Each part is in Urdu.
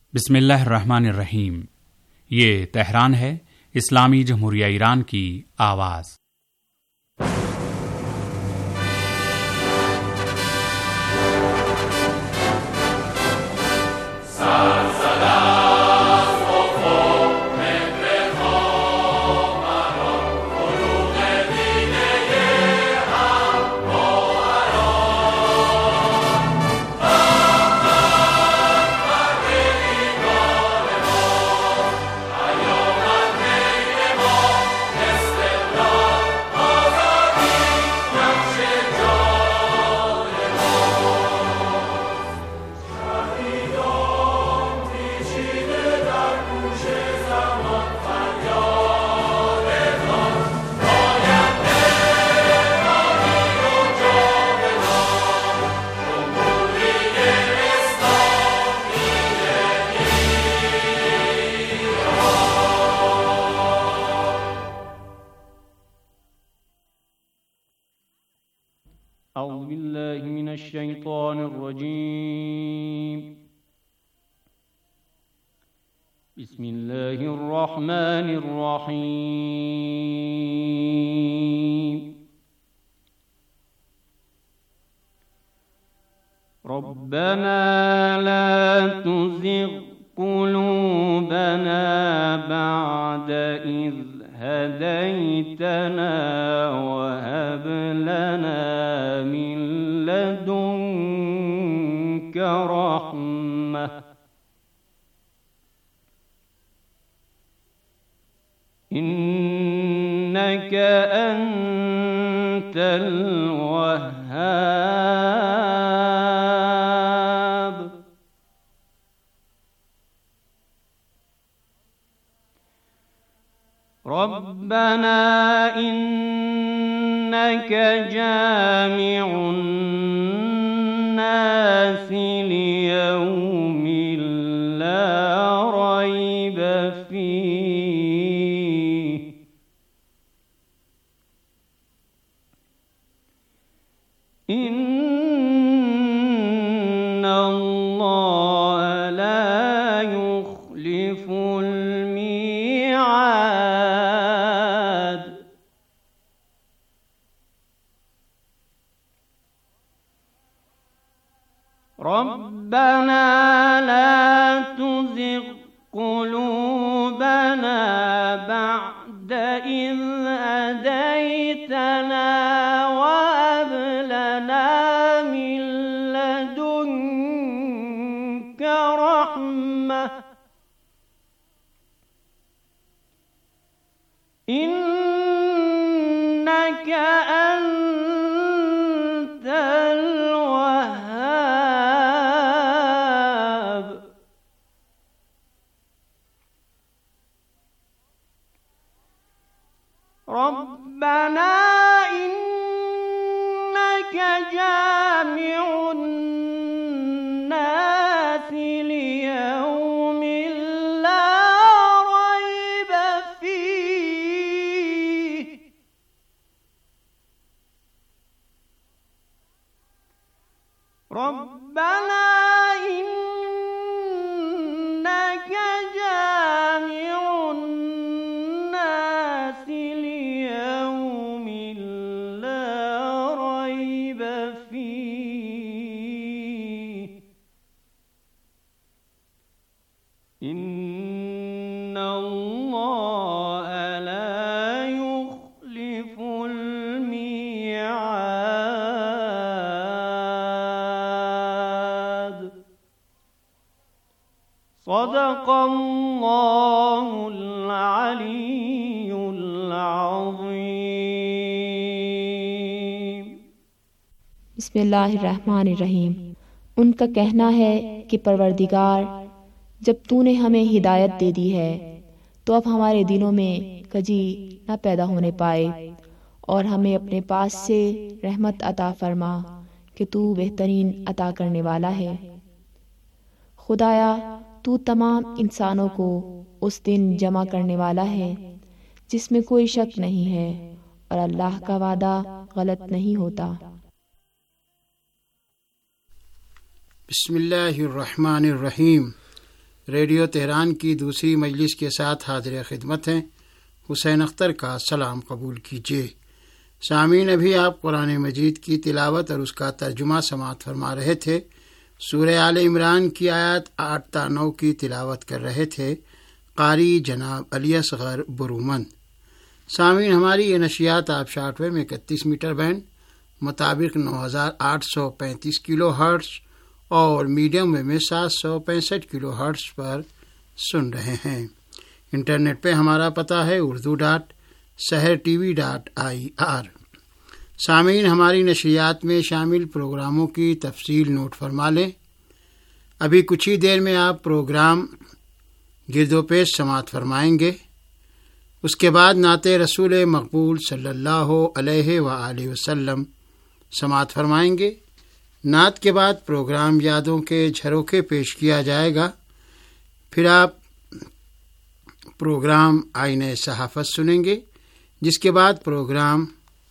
बिस्मिल्लाहिर्रहमानिर्रहीम। ये तेहरान है, इस्लामी जमहूरिया ईरान की आवाज़। أعوذ بالله من الشيطان الرجيم. بسم الله الرحمن الرحيم. ربنا لا تزغ قلوبنا بعد إذ هديتنا وهب لنا من لدنك رحمة إنك أنت الوهاب. ربنا إنك جامع الناس ليوم لا ريب فيه إن الله لا يخلف الميعاد. ربنا لا تزغ قلوبنا بعد إذ هديتنا وهب لنا من لدنك رحمة إنك أنت الوهاب. ربنا إنك جامع الناس ليوم لا ريب فيه ربنا إنك جامع الناس ليوم لا ريب فيه إن الله لا يخلف الميعاد. صدق الله العلي العظيم. बिस्मिल्लाहिर्रहमानिर्रहीम। उनका कहना है कि परवरदिगार, जब तूने हमें हिदायत दे दी है तो अब हमारे दिलों में कजी न पैदा होने पाए और हमें अपने पास से रहमत अता फरमा कि तू बेहतरीन अता करने वाला है। खुदाया, तू तमाम इंसानों को उस दिन जमा करने वाला है जिसमें कोई शक नहीं है और अल्लाह का वादा गलत नहीं होता। बिस्मिल्लाहिर्रहमानिर्रहीम। ریڈیو تہران کی دوسری مجلس کے ساتھ حاضر خدمت ہیں۔ حسین اختر کا سلام قبول کیجیے۔ سامعین، ابھی آپ قرآن مجید کی تلاوت اور اس کا ترجمہ سماعت فرما رہے تھے۔ سورہ آل عمران کی آیات 8 تا 9 کی تلاوت کر رہے تھے قاری جناب علی اصغر برومند۔ سامعین، ہماری یہ نشریات آپ شارٹ ویو میں 31 میٹر بینڈ مطابق 9835 کلو ہرٹز اور میڈیم ویو میں 765 کلو ہرٹز پر سن رہے ہیں۔ انٹرنیٹ پہ ہمارا پتہ ہے urdu.sehrtv.ir۔ سامعین، ہماری نشریات میں شامل پروگراموں کی تفصیل نوٹ فرما لیں۔ ابھی کچھ ہی دیر میں آپ پروگرام گرد و پیش سماعت فرمائیں گے۔ اس کے بعد نعت رسول مقبول صلی اللہ علیہ وآلہ وسلم سماعت فرمائیں گے۔ نعت کے بعد پروگرام یادوں کے جھروکے پیش کیا جائے گا۔ پھر آپ پروگرام آئینہ صحافت سنیں گے، جس کے بعد پروگرام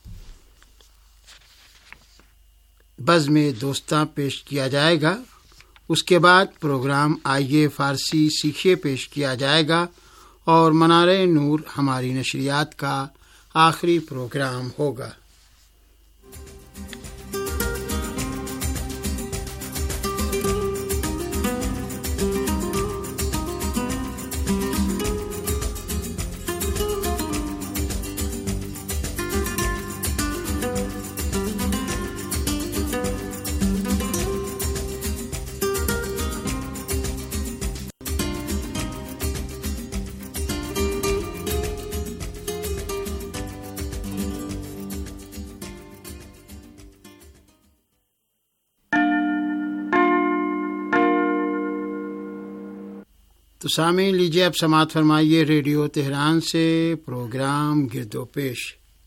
بزم دوستاں پیش کیا جائے گا۔ اس کے بعد پروگرام آئیے فارسی سیکھیے پیش کیا جائے گا اور منار نور ہماری نشریات کا آخری پروگرام ہوگا۔ تو سامعین، لیجیے اب سماعت فرمائیے ریڈیو تہران سے پروگرام گرد و پیش۔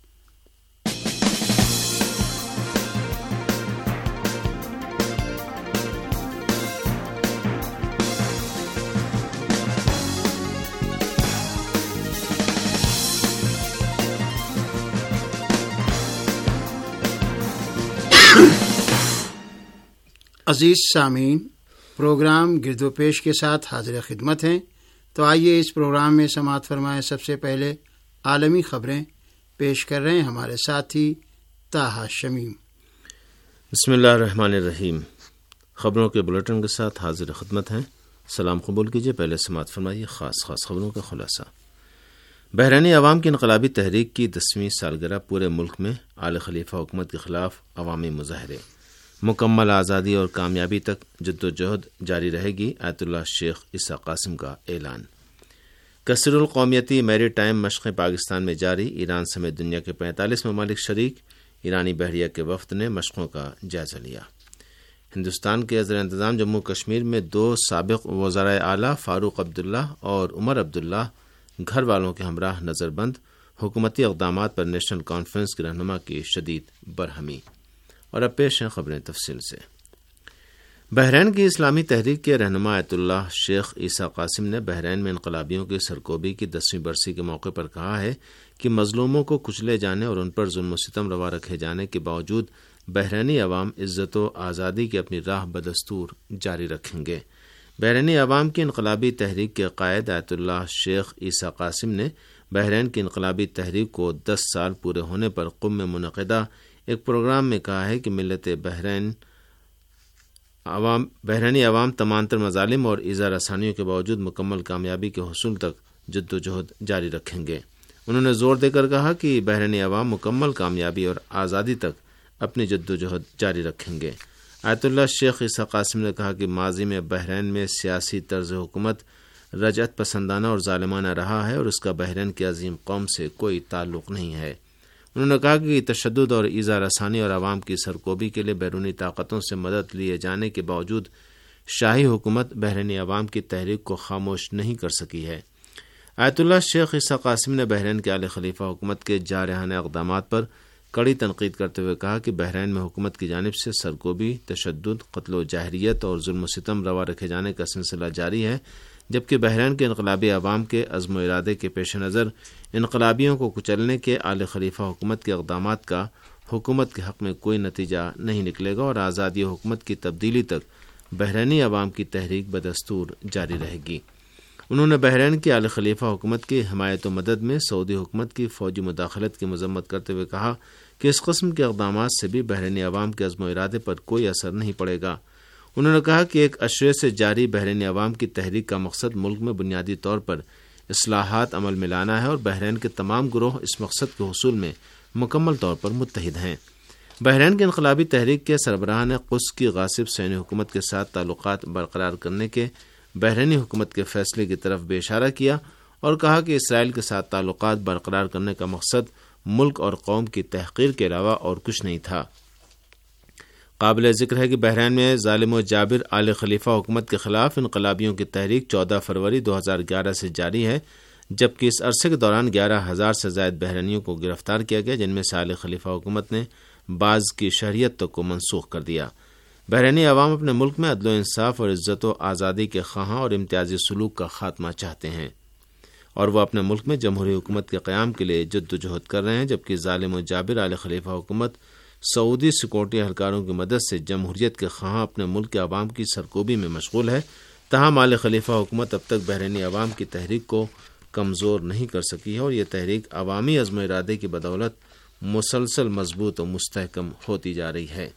عزیز سامعین، پروگرام گرد و پیش کے ساتھ حاضر خدمت ہیں۔ تو آئیے اس پروگرام میں سماعت فرمائیں۔ سب سے پہلے عالمی خبریں پیش کر رہے ہیں ہمارے ساتھی طاہا شمیم۔ بسم اللہ الرحمن الرحیم۔ خبروں کے بلیٹن کے ساتھ حاضر خدمت ہیں۔ سلام قبول کیجیے۔ پہلے سماعت فرمائیے خاص خبروں کا خلاصہ۔ بحرینی عوام کی انقلابی تحریک کی 10ویں سالگرہ، پورے ملک میں آل خلیفہ حکومت کے خلاف عوامی مظاہرے۔ مکمل آزادی اور کامیابی تک جدوجہد جاری رہے گی، آیت اللہ شیخ عیسیٰ قاسم کا اعلان۔ کثیر القومیتی میری ٹائم مشقیں پاکستان میں جاری، ایران سمیت دنیا کے 45 ممالک شریک۔ ایرانی بحریہ کے وفد نے مشقوں کا جائزہ لیا۔ ہندوستان کے زیر انتظام جموں کشمیر میں 2 سابق وزرائے اعلیٰ فاروق عبداللہ اور عمر عبداللہ گھر والوں کے ہمراہ نظر بند، حکومتی اقدامات پر نیشنل کانفرنس کے رہنما کی شدید برہمی۔ اور اب پیش ہیں خبریں تفصیل سے۔ بحرین کی اسلامی تحریک کے رہنما آیت اللہ شیخ عیسیٰ قاسم نے بحرین میں انقلابیوں کی سرکوبی کی 10ویں برسی کے موقع پر کہا ہے کہ مظلوموں کو کچلے جانے اور ان پر ظلم و ستم روا رکھے جانے کے باوجود بحرینی عوام عزت و آزادی کی اپنی راہ بدستور جاری رکھیں گے۔ بحرینی عوام کی انقلابی تحریک کے قائد آیت اللہ شیخ عیسیٰ قاسم نے بحرین کی انقلابی تحریک کو 10 سال پورے ہونے پر قم میں منعقدہ ایک پروگرام میں کہا ہے کہ ملت بحرینی عوام تمام تر مظالم اور ایذا رسانیوں کے باوجود مکمل کامیابی کے حصول تک جد و جہد جاری رکھیں گے۔ انہوں نے زور دے کر کہا کہ بحرینی عوام مکمل کامیابی اور آزادی تک اپنی جد و جہد جاری رکھیں گے۔ آیت اللہ شیخ عیسیٰ قاسم نے کہا کہ ماضی میں بحرین میں سیاسی طرز حکومت رجعت پسندانہ اور ظالمانہ رہا ہے اور اس کا بحرین کی عظیم قوم سے کوئی تعلق نہیں ہے۔ انہوں نے کہا کہ تشدد اور ایذا رسانی اور عوام کی سرکوبی کے لیے بیرونی طاقتوں سے مدد لیے جانے کے باوجود شاہی حکومت بحرینی عوام کی تحریک کو خاموش نہیں کر سکی ہے۔ آیت اللہ شیخ عیسیٰ قاسم نے بحرین کے آل خلیفہ حکومت کے جارحانہ اقدامات پر کڑی تنقید کرتے ہوئے کہا کہ بحرین میں حکومت کی جانب سے سرکوبی، تشدد، قتل و جاہریت اور ظلم و ستم روا رکھے جانے کا سلسلہ جاری ہے، جبکہ بحرین کے انقلابی عوام کے عزم و ارادے کے پیش نظر انقلابیوں کو کچلنے کے آل خلیفہ حکومت کے اقدامات کا حکومت کے حق میں کوئی نتیجہ نہیں نکلے گا اور آزادی حکومت کی تبدیلی تک بحرینی عوام کی تحریک بدستور جاری رہے گی۔ انہوں نے بحرین کی آل خلیفہ حکومت کی حمایت و مدد میں سعودی حکومت کی فوجی مداخلت کی مذمت کرتے ہوئے کہا کہ اس قسم کے اقدامات سے بھی بحرینی عوام کے عزم و ارادے پر کوئی اثر نہیں پڑے گا۔ انہوں نے کہا کہ ایک اشرے سے جاری بحرینی عوام کی تحریک کا مقصد ملک میں بنیادی طور پر اصلاحات عمل میں لانا ہے اور بحرین کے تمام گروہ اس مقصد کے حصول میں مکمل طور پر متحد ہیں۔ بحرین کی انقلابی تحریک کے سربراہ نے قدس کی غاصب صہیونی حکومت کے ساتھ تعلقات برقرار کرنے کے بحرینی حکومت کے فیصلے کی طرف بھی اشارہ کیا اور کہا کہ اسرائیل کے ساتھ تعلقات برقرار کرنے کا مقصد ملک اور قوم کی تحقیر کے علاوہ اور کچھ نہیں تھا۔ قابل ذکر ہے کہ بحرین میں ظالم و جابر آل خلیفہ حکومت کے خلاف انقلابیوں کی تحریک 14 فروری 2011 سے جاری ہے، جبکہ اس عرصے کے دوران 11,000 سے زائد بحرینیوں کو گرفتار کیا گیا، جن میں سے آل خلیفہ حکومت نے بعض کی شہریت تک کو منسوخ کر دیا۔ بحرینی عوام اپنے ملک میں عدل و انصاف اور عزت و آزادی کے خواہاں اور امتیازی سلوک کا خاتمہ چاہتے ہیں، اور وہ اپنے ملک میں جمہوری حکومت کے قیام کے لیے جد و جہد کر رہے ہیں، جبکہ ظالم و جابر آل خلیفہ حکومت سعودی سیکورٹی اہلکاروں کی مدد سے جمہوریت کے خواہاں اپنے ملک کے عوام کی سرکوبی میں مشغول ہے۔ تاہم آل خلیفہ حکومت اب تک بحرینی عوام کی تحریک کو کمزور نہیں کر سکی ہے اور یہ تحریک عوامی عزم و ارادے کی بدولت مسلسل مضبوط و مستحکم ہوتی جا رہی ہے۔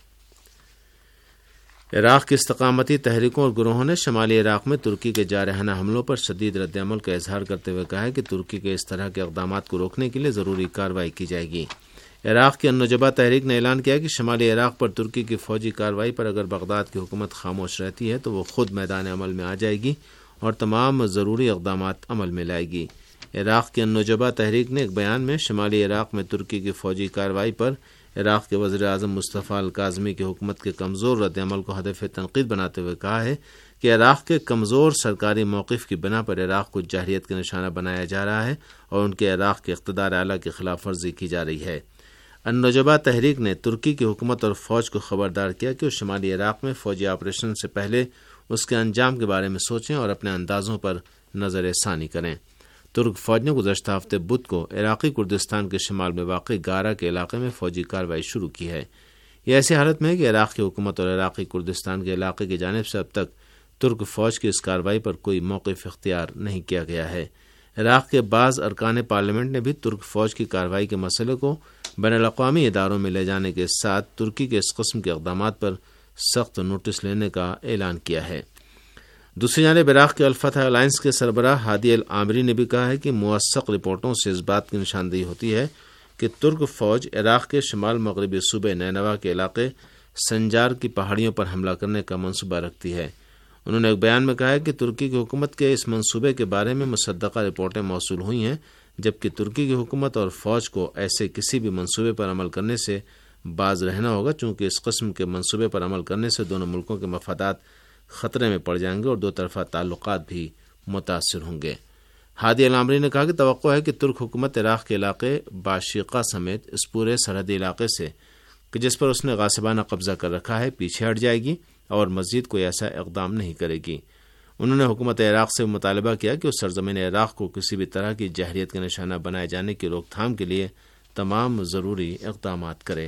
عراق کی استقامتی تحریکوں اور گروہوں نے شمالی عراق میں ترکی کے جارحانہ حملوں پر شدید رد عمل کا اظہار کرتے ہوئے کہا ہے کہ ترکی کے اس طرح کے اقدامات کو روکنے کے لیے ضروری کارروائی کی جائے گی۔ عراق کی النجبہ تحریک نے اعلان کیا کہ شمالی عراق پر ترکی کی فوجی کارروائی پر اگر بغداد کی حکومت خاموش رہتی ہے تو وہ خود میدان عمل میں آ جائے گی اور تمام ضروری اقدامات عمل میں لائے گی۔ عراق کی النجبہ تحریک نے ایک بیان میں شمالی عراق میں ترکی کی فوجی کارروائی پر عراق کے وزیر اعظم مصطفیٰ الکاظمی کی حکومت کے کمزور رد عمل کو ہدف تنقید بناتے ہوئے کہا ہے کہ عراق کے کمزور سرکاری موقف کی بنا پر عراق کو جارحیت کا نشانہ بنایا جا رہا ہے اور ان کے عراق کے اقتدار اعلیٰ کی خلاف ورزی کی جا رہی ہے۔ النجبہ تحریک نے ترکی کی حکومت اور فوج کو خبردار کیا کہ وہ شمالی عراق میں فوجی آپریشن سے پہلے اس کے انجام کے بارے میں سوچیں اور اپنے اندازوں پر نظر ثانی کریں۔ ترک فوج نے گزشتہ ہفتے بدھ کو عراقی کردستان کے شمال میں واقع گارا کے علاقے میں فوجی کارروائی شروع کی ہے۔ یہ ایسی حالت میں ہے کہ عراق کی حکومت اور عراقی کردستان کے علاقے کی جانب سے اب تک ترک فوج کی اس کارروائی پر کوئی موقف اختیار نہیں کیا گیا ہے۔ عراق کے بعض ارکان پارلیمنٹ نے بھی ترک فوج کی کارروائی کے مسئلے کو بین الاقوامی اداروں میں لے جانے کے ساتھ ترکی کے اس قسم کے اقدامات پر سخت نوٹس لینے کا اعلان کیا ہے۔ دوسری جانب عراق کے الفتح الائنس کے سربراہ ہادی العامری نے بھی کہا ہے کہ موثق رپورٹوں سے اس بات کی نشاندہی ہوتی ہے کہ ترک فوج عراق کے شمال مغربی صوبے نینوا کے علاقے سنجار کی پہاڑیوں پر حملہ کرنے کا منصوبہ رکھتی ہے۔ انہوں نے ایک بیان میں کہا ہے کہ ترکی کی حکومت کے اس منصوبے کے بارے میں مصدقہ رپورٹیں موصول ہوئی ہیں، جبکہ ترکی کی حکومت اور فوج کو ایسے کسی بھی منصوبے پر عمل کرنے سے باز رہنا ہوگا، چونکہ اس قسم کے منصوبے پر عمل کرنے سے دونوں ملکوں کے مفادات خطرے میں پڑ جائیں گے اور دو طرفہ تعلقات بھی متاثر ہوں گے۔ ہادی العامری نے کہا کہ توقع ہے کہ ترک حکومت عراق کے علاقے باشیقہ سمیت اس پورے سرحدی علاقے سے کہ جس پر اس نے غاصبانہ قبضہ کر رکھا ہے پیچھے ہٹ جائے گی اور مزید کوئی ایسا اقدام نہیں کرے گی۔ انہوں نے حکومت عراق سے مطالبہ کیا کہ اس سرزمین عراق کو کسی بھی طرح کی جہریت کا نشانہ بنائے جانے کی روک تھام کے لیے تمام ضروری اقدامات کرے۔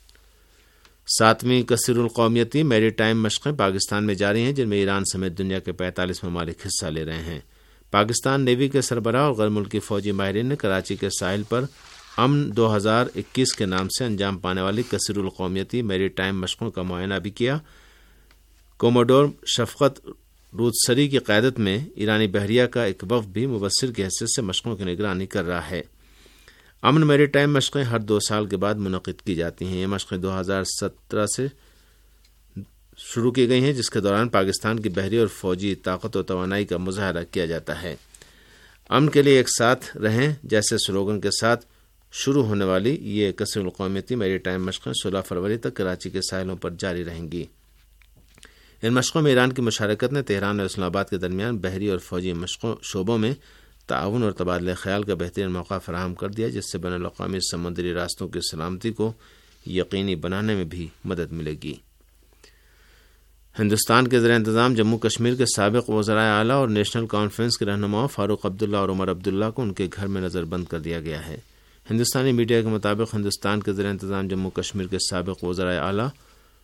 7ویں کثیر القومیتی میری ٹائم مشقیں پاکستان میں جاری ہیں، جن میں ایران سمیت دنیا کے 45 ممالک حصہ لے رہے ہیں۔ پاکستان نیوی کے سربراہ اور غیر ملکی فوجی ماہرین نے کراچی کے ساحل پر امن 2021 کے نام سے انجام پانے والی کثیر القومیتی میری ٹائم مشقوں کا معائنہ بھی کیا۔ کوموڈور شفقت رودسری کی قیادت میں ایرانی بحریہ کا ایک وفد بھی مبصر کی حیثیت سے مشقوں کی نگرانی کر رہا ہے۔ امن میری ٹائم مشقیں ہر 2 سال کے بعد منعقد کی جاتی ہیں۔ یہ مشقیں 2017 سے شروع کی گئی ہیں، جس کے دوران پاکستان کی بحری اور فوجی طاقت و توانائی کا مظاہرہ کیا جاتا ہے۔ امن کے لیے ایک ساتھ رہیں جیسے سلوگن کے ساتھ شروع ہونے والی یہ کثیر القومیتی میری ٹائم مشقیں 16 فروری تک کراچی کے ساحلوں پر جاری رہیں گی۔ ان مشقوں میں ایران کی مشارکت نے تہران اور اسلام آباد کے درمیان بحری اور فوجی مشقوں شعبوں میں تعاون اور تبادلہ خیال کا بہترین موقع فراہم کر دیا، جس سے بین الاقوامی سمندری راستوں کی سلامتی کو یقینی بنانے میں بھی مدد ملے گی۔ ہندوستان کے زیر انتظام جموں کشمیر کے سابق وزرائے اعلیٰ اور نیشنل کانفرنس کے رہنماؤں فاروق عبداللہ اور عمر عبداللہ کو ان کے گھر میں نظر بند کر دیا گیا ہے۔ ہندوستانی میڈیا کے مطابق ہندوستان کے زیر انتظام جموں کشمیر کے سابق وزرائے اعلیٰ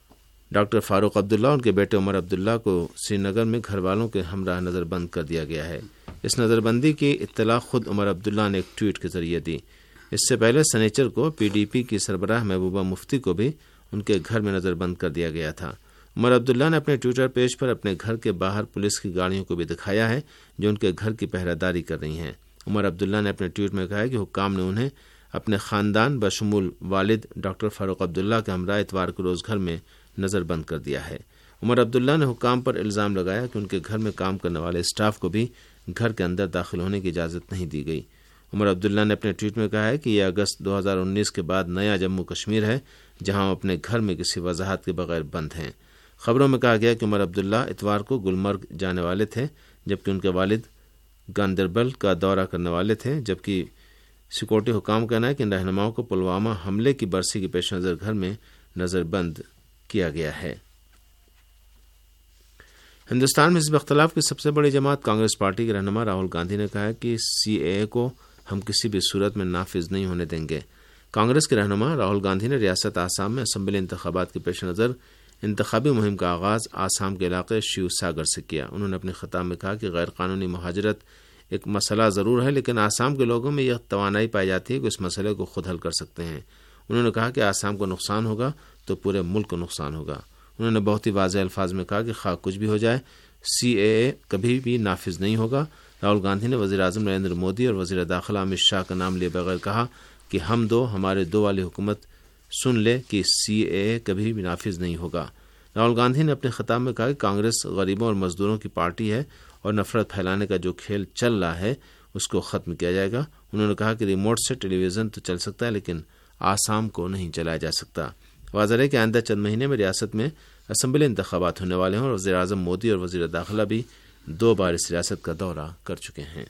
ڈاکٹر فاروق عبداللہ ان کے بیٹے عمر عبداللہ کو سری نگر میں گھر والوں کے ہمراہ نظر بند کر دیا گیا ہے۔ اس نظر بندی کی اطلاع خود عمر عبداللہ نے ایک ٹویٹ کے ذریعے دی۔ اس سے پہلے سنیچر کو پی ڈی پی کی سربراہ محبوبہ مفتی کو بھی ان کے گھر میں نظر بند کر دیا گیا تھا۔ عمر عبداللہ نے اپنے ٹویٹر پیج پر اپنے گھر کے باہر پولیس کی گاڑیوں کو بھی دکھایا ہے جو ان کے گھر کی پہرہ داری کر رہی ہیں۔ عمر عبداللہ نے اپنے ٹویٹ میں کہا کہ حکام نے انہیں اپنے خاندان بشمول والد ڈاکٹر فاروق عبداللہ کے ہمراہ اتوار کے روز گھر میں نظر بند کر دیا ہے۔ عمر عبداللہ نے حکام پر الزام لگایا کہ ان کے گھر میں کام کرنے والے اسٹاف کو بھی گھر کے اندر داخل ہونے کی اجازت نہیں دی گئی۔ عمر عبداللہ نے اپنے ٹویٹ میں کہا ہے کہ یہ اگست 2019 کے بعد نیا جموں کشمیر ہے جہاں وہ اپنے گھر میں کسی وضاحت کے بغیر بند ہیں۔ خبروں میں کہا گیا کہ عمر عبداللہ اتوار کو گلمرگ جانے والے تھے جبکہ ان کے والد گاندربل کا دورہ کرنے والے تھے، جبکہ سیکورٹی حکام کا کہنا ہے کہ ان رہنماؤں کو پلوامہ حملے کی برسی کے پیش نظر گھر میں نظر بند کیا گیا ہے۔ ہندوستان میں حزب اختلاف کی سب سے بڑی جماعت کانگریس پارٹی کے رہنما راہل گاندھی نے کہا ہے کہ سی اے اے کو ہم کسی بھی صورت میں نافذ نہیں ہونے دیں گے۔ کانگریس کے رہنما راہل گاندھی نے ریاست آسام میں اسمبلی انتخابات کے پیش نظر انتخابی مہم کا آغاز آسام کے علاقے شیو ساگر سے کیا۔ انہوں نے اپنے خطاب میں کہا کہ غیر قانونی مہاجرت ایک مسئلہ ضرور ہے لیکن آسام کے لوگوں میں یہ توانائی پائی جاتی ہے کہ اس مسئلے کو خود حل کر سکتے ہیں۔ انہوں نے کہا کہ آسام کو نقصان ہوگا تو پورے ملک کو نقصان ہوگا۔ انہوں نے بہت ہی واضح الفاظ میں کہا کہ خواہ کچھ بھی ہو جائے سی اے اے کبھی بھی نافذ نہیں ہوگا۔ راہل گاندھی نے وزیر اعظم نریندر مودی اور وزیر داخلہ امت شاہ کا نام لیے بغیر کہا کہ ہم دو ہمارے دو والی حکومت سن لے کہ سی اے اے کبھی بھی نافذ نہیں ہوگا۔ راہل گاندھی نے اپنے خطاب میں کہا کہ کانگریس غریبوں اور مزدوروں کی پارٹی ہے اور نفرت پھیلانے کا جو کھیل چل رہا ہے اس کو ختم کیا جائے گا۔ انہوں نے کہا کہ ریموٹ سے ٹیلی ویژن تو چل سکتا ہے لیکن آسام کو نہیں چلایا جا سکتا۔ واضح ہے کہ آئندہ چند مہینے میں ریاست میں اسمبلی انتخابات ہونے والے ہیں اور وزیر اعظم مودی اور وزیر داخلہ بھی 2 بار اس ریاست کا دورہ کر چکے ہیں۔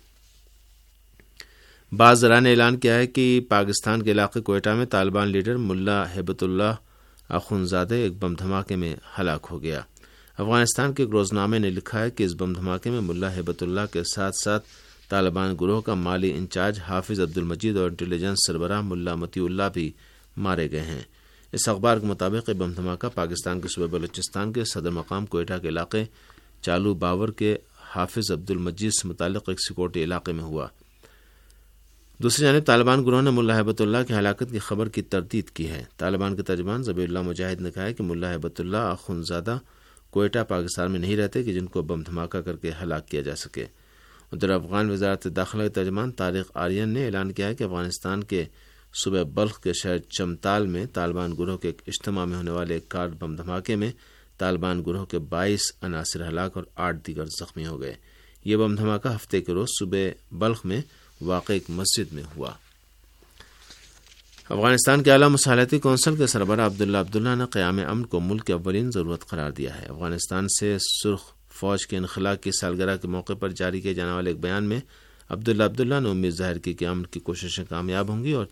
بعض ذرائع نے اعلان کیا ہے کہ پاکستان کے علاقے کوئٹہ میں طالبان لیڈر ملا ہیبت اللہ اخونزادہ ایک بم دھماکے میں ہلاک ہو گیا۔ افغانستان کے ایک روزنامے نے لکھا ہے کہ اس بم دھماکے میں ملا ہیبت اللہ کے ساتھ ساتھ طالبان گروہ کا مالی انچارج حافظ عبد المجید اور انٹیلیجنس سربراہ ملا متی اللہ بھی مارے گئے ہیں۔ اس اخبار کے مطابق یہ بم دھماکہ پاکستان کے صوبے بلوچستان کے صدر مقام کوئٹہ کے علاقے چالو باور کے حافظ عبد المجید سے متعلق ایک سیکورٹی علاقے میں ہوا۔ دوسری جانب طالبان گروہ نے ملا ہیبت اللہ کی ہلاکت کی خبر کی تردید کی ہے۔ طالبان کے ترجمان ذبیح اللہ مجاہد نے کہا ہے کہ ملا ہیبت اللہ اخونزادہ کوئٹہ پاکستان میں نہیں رہتے کہ جن کو بم دھماکہ کر کے ہلاک کیا جا سکے۔ ادھر افغان وزارت داخلہ کے ترجمان طارق آرین نے اعلان کیا ہے کہ افغانستان کے صوبہ بلخ کے شہر چمتال میں طالبان گروہ کے ایک اجتماع میں ہونے والے ایک کار بم دھماکے میں طالبان گروہ کے 22 عناصر ہلاک اور 8 دیگر زخمی ہو گئے۔ یہ بم دھماکہ ہفتے کے روز صوبہ بلخ میں واقع ایک مسجد میں ہوا۔ افغانستان کے اعلیٰ مصالحتی کونسل کے سربراہ عبداللہ نے قیام امن کو ملک کی اولین ضرورت قرار دیا ہے۔ افغانستان سے سرخ فوج کے انخلاء کی سالگرہ کے موقع پر جاری کیے جانے والے ایک بیان میں عبداللہ نے امید ظاہر کی کہ امن کی کوششیں کامیاب ہوں گی اور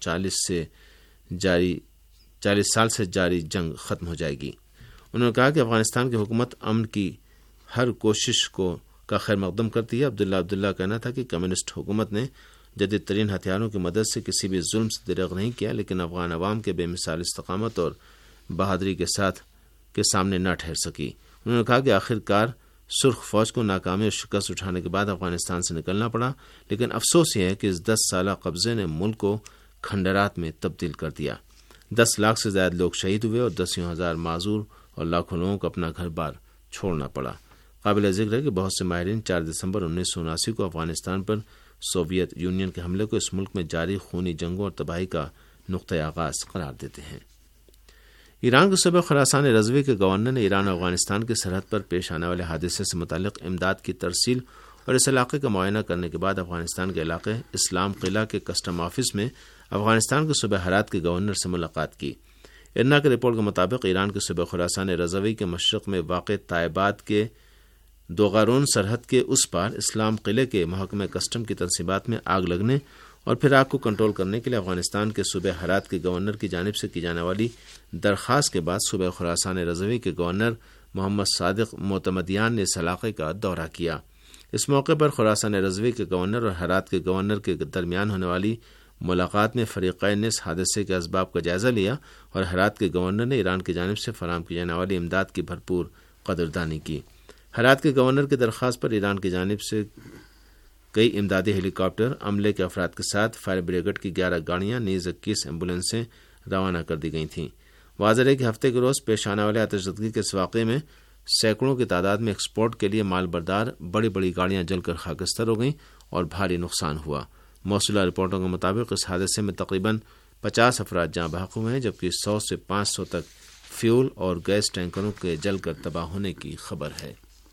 40 سال سے جاری جنگ ختم ہو جائے گی۔ انہوں نے کہا کہ افغانستان کی حکومت امن کی ہر کوشش کا خیر مقدم کرتی ہے۔ عبداللہ کہنا تھا کہ کمیونسٹ حکومت نے جدید ترین ہتھیاروں کی مدد سے کسی بھی ظلم سے دریغ نہیں کیا لیکن افغان عوام کے بے مثال استقامت اور بہادری کے سامنے نہ ٹھہر سکی۔ انہوں نے کہا کہ آخر کار سرخ فوج کو ناکامی اور شکست اٹھانے کے بعد افغانستان سے نکلنا پڑا لیکن افسوس یہ ہے کہ اس 10 سالہ قبضے نے ملک کو کھنڈرات میں تبدیل کر دیا۔ 10 لاکھ سے زائد لوگ شہید ہوئے اور 10,000 معذور اور لاکھوں لوگوں کو اپنا گھر بار چھوڑنا پڑا۔ قابل ذکر ہے کہ بہت سے ماہرین 4 دسمبر 1979 کو افغانستان پر سوویت یونین کے حملے کو اس ملک میں جاری خونی جنگوں اور تباہی کا نقطۂ آغاز قرار دیتے ہیں۔ ایران کے صوبہ خراسان رضوی کے گورنر نے ایران اور افغانستان کی سرحد پر پیش آنے والے حادثے سے متعلق امداد کی ترسیل اور اس علاقے کا معائنہ کرنے کے بعد افغانستان کے علاقے اسلام قلعہ کے کسٹم آفس میں افغانستان کے صوبہ ہرات کے گورنر سے ملاقات کی۔ ارنا کی رپورٹ کے مطابق ایران کے صوبہ خراسان رضوی کے مشرق میں واقع طیبات کے دوغارون سرحد کے اس پار اسلام قلعے کے محکمہ کسٹم کی تنصیبات میں آگ لگنے اور پھر آگ کو کنٹرول کرنے کے لیے افغانستان کے صوبہ ہرات کے گورنر کی جانب سے کی جانے والی درخواست کے بعد صوبہ خراسان رضوی کے گورنر محمد صادق معتمدیان نے اس علاقے کا دورہ کیا۔ اس موقع پر خراسان رضوی کے گورنر اور ہرات کے گورنر کے درمیان ہونے والی ملاقات میں فریقین نے اس حادثے کے اسباب کا جائزہ لیا اور ہرات کے گورنر نے ایران کی جانب سے فراہم کی جانے والی امداد کی بھرپور قدردانی کی۔ ہرات کے گورنر کی درخواست پر ایران کی جانب سے کئی امدادی ہیلی کاپٹر، عملے کے افراد کے ساتھ فائر بریگیڈ کی 11 گاڑیاں نیز 21 ایمبولینسیں روانہ کر دی گئی تھیں۔ واضح ہے کہ ہفتے کے روز پیش آنے والے آتش زدگی کے اس واقعے میں سینکڑوں کی تعداد میں ایکسپورٹ کے لیے مال بردار بڑی بڑی گاڑیاں جل کر خاکستر ہو گئیں اور بھاری نقصان ہوا۔ موصولہ رپورٹوں کے مطابق اس حادثے میں تقریباً 50 افراد جاں بحق ہوئے ہیں، جبکہ 100 سے 500 تک فیول اور گیس ٹینکروں کے جل کر تباہ ہونے کی خبر ہے۔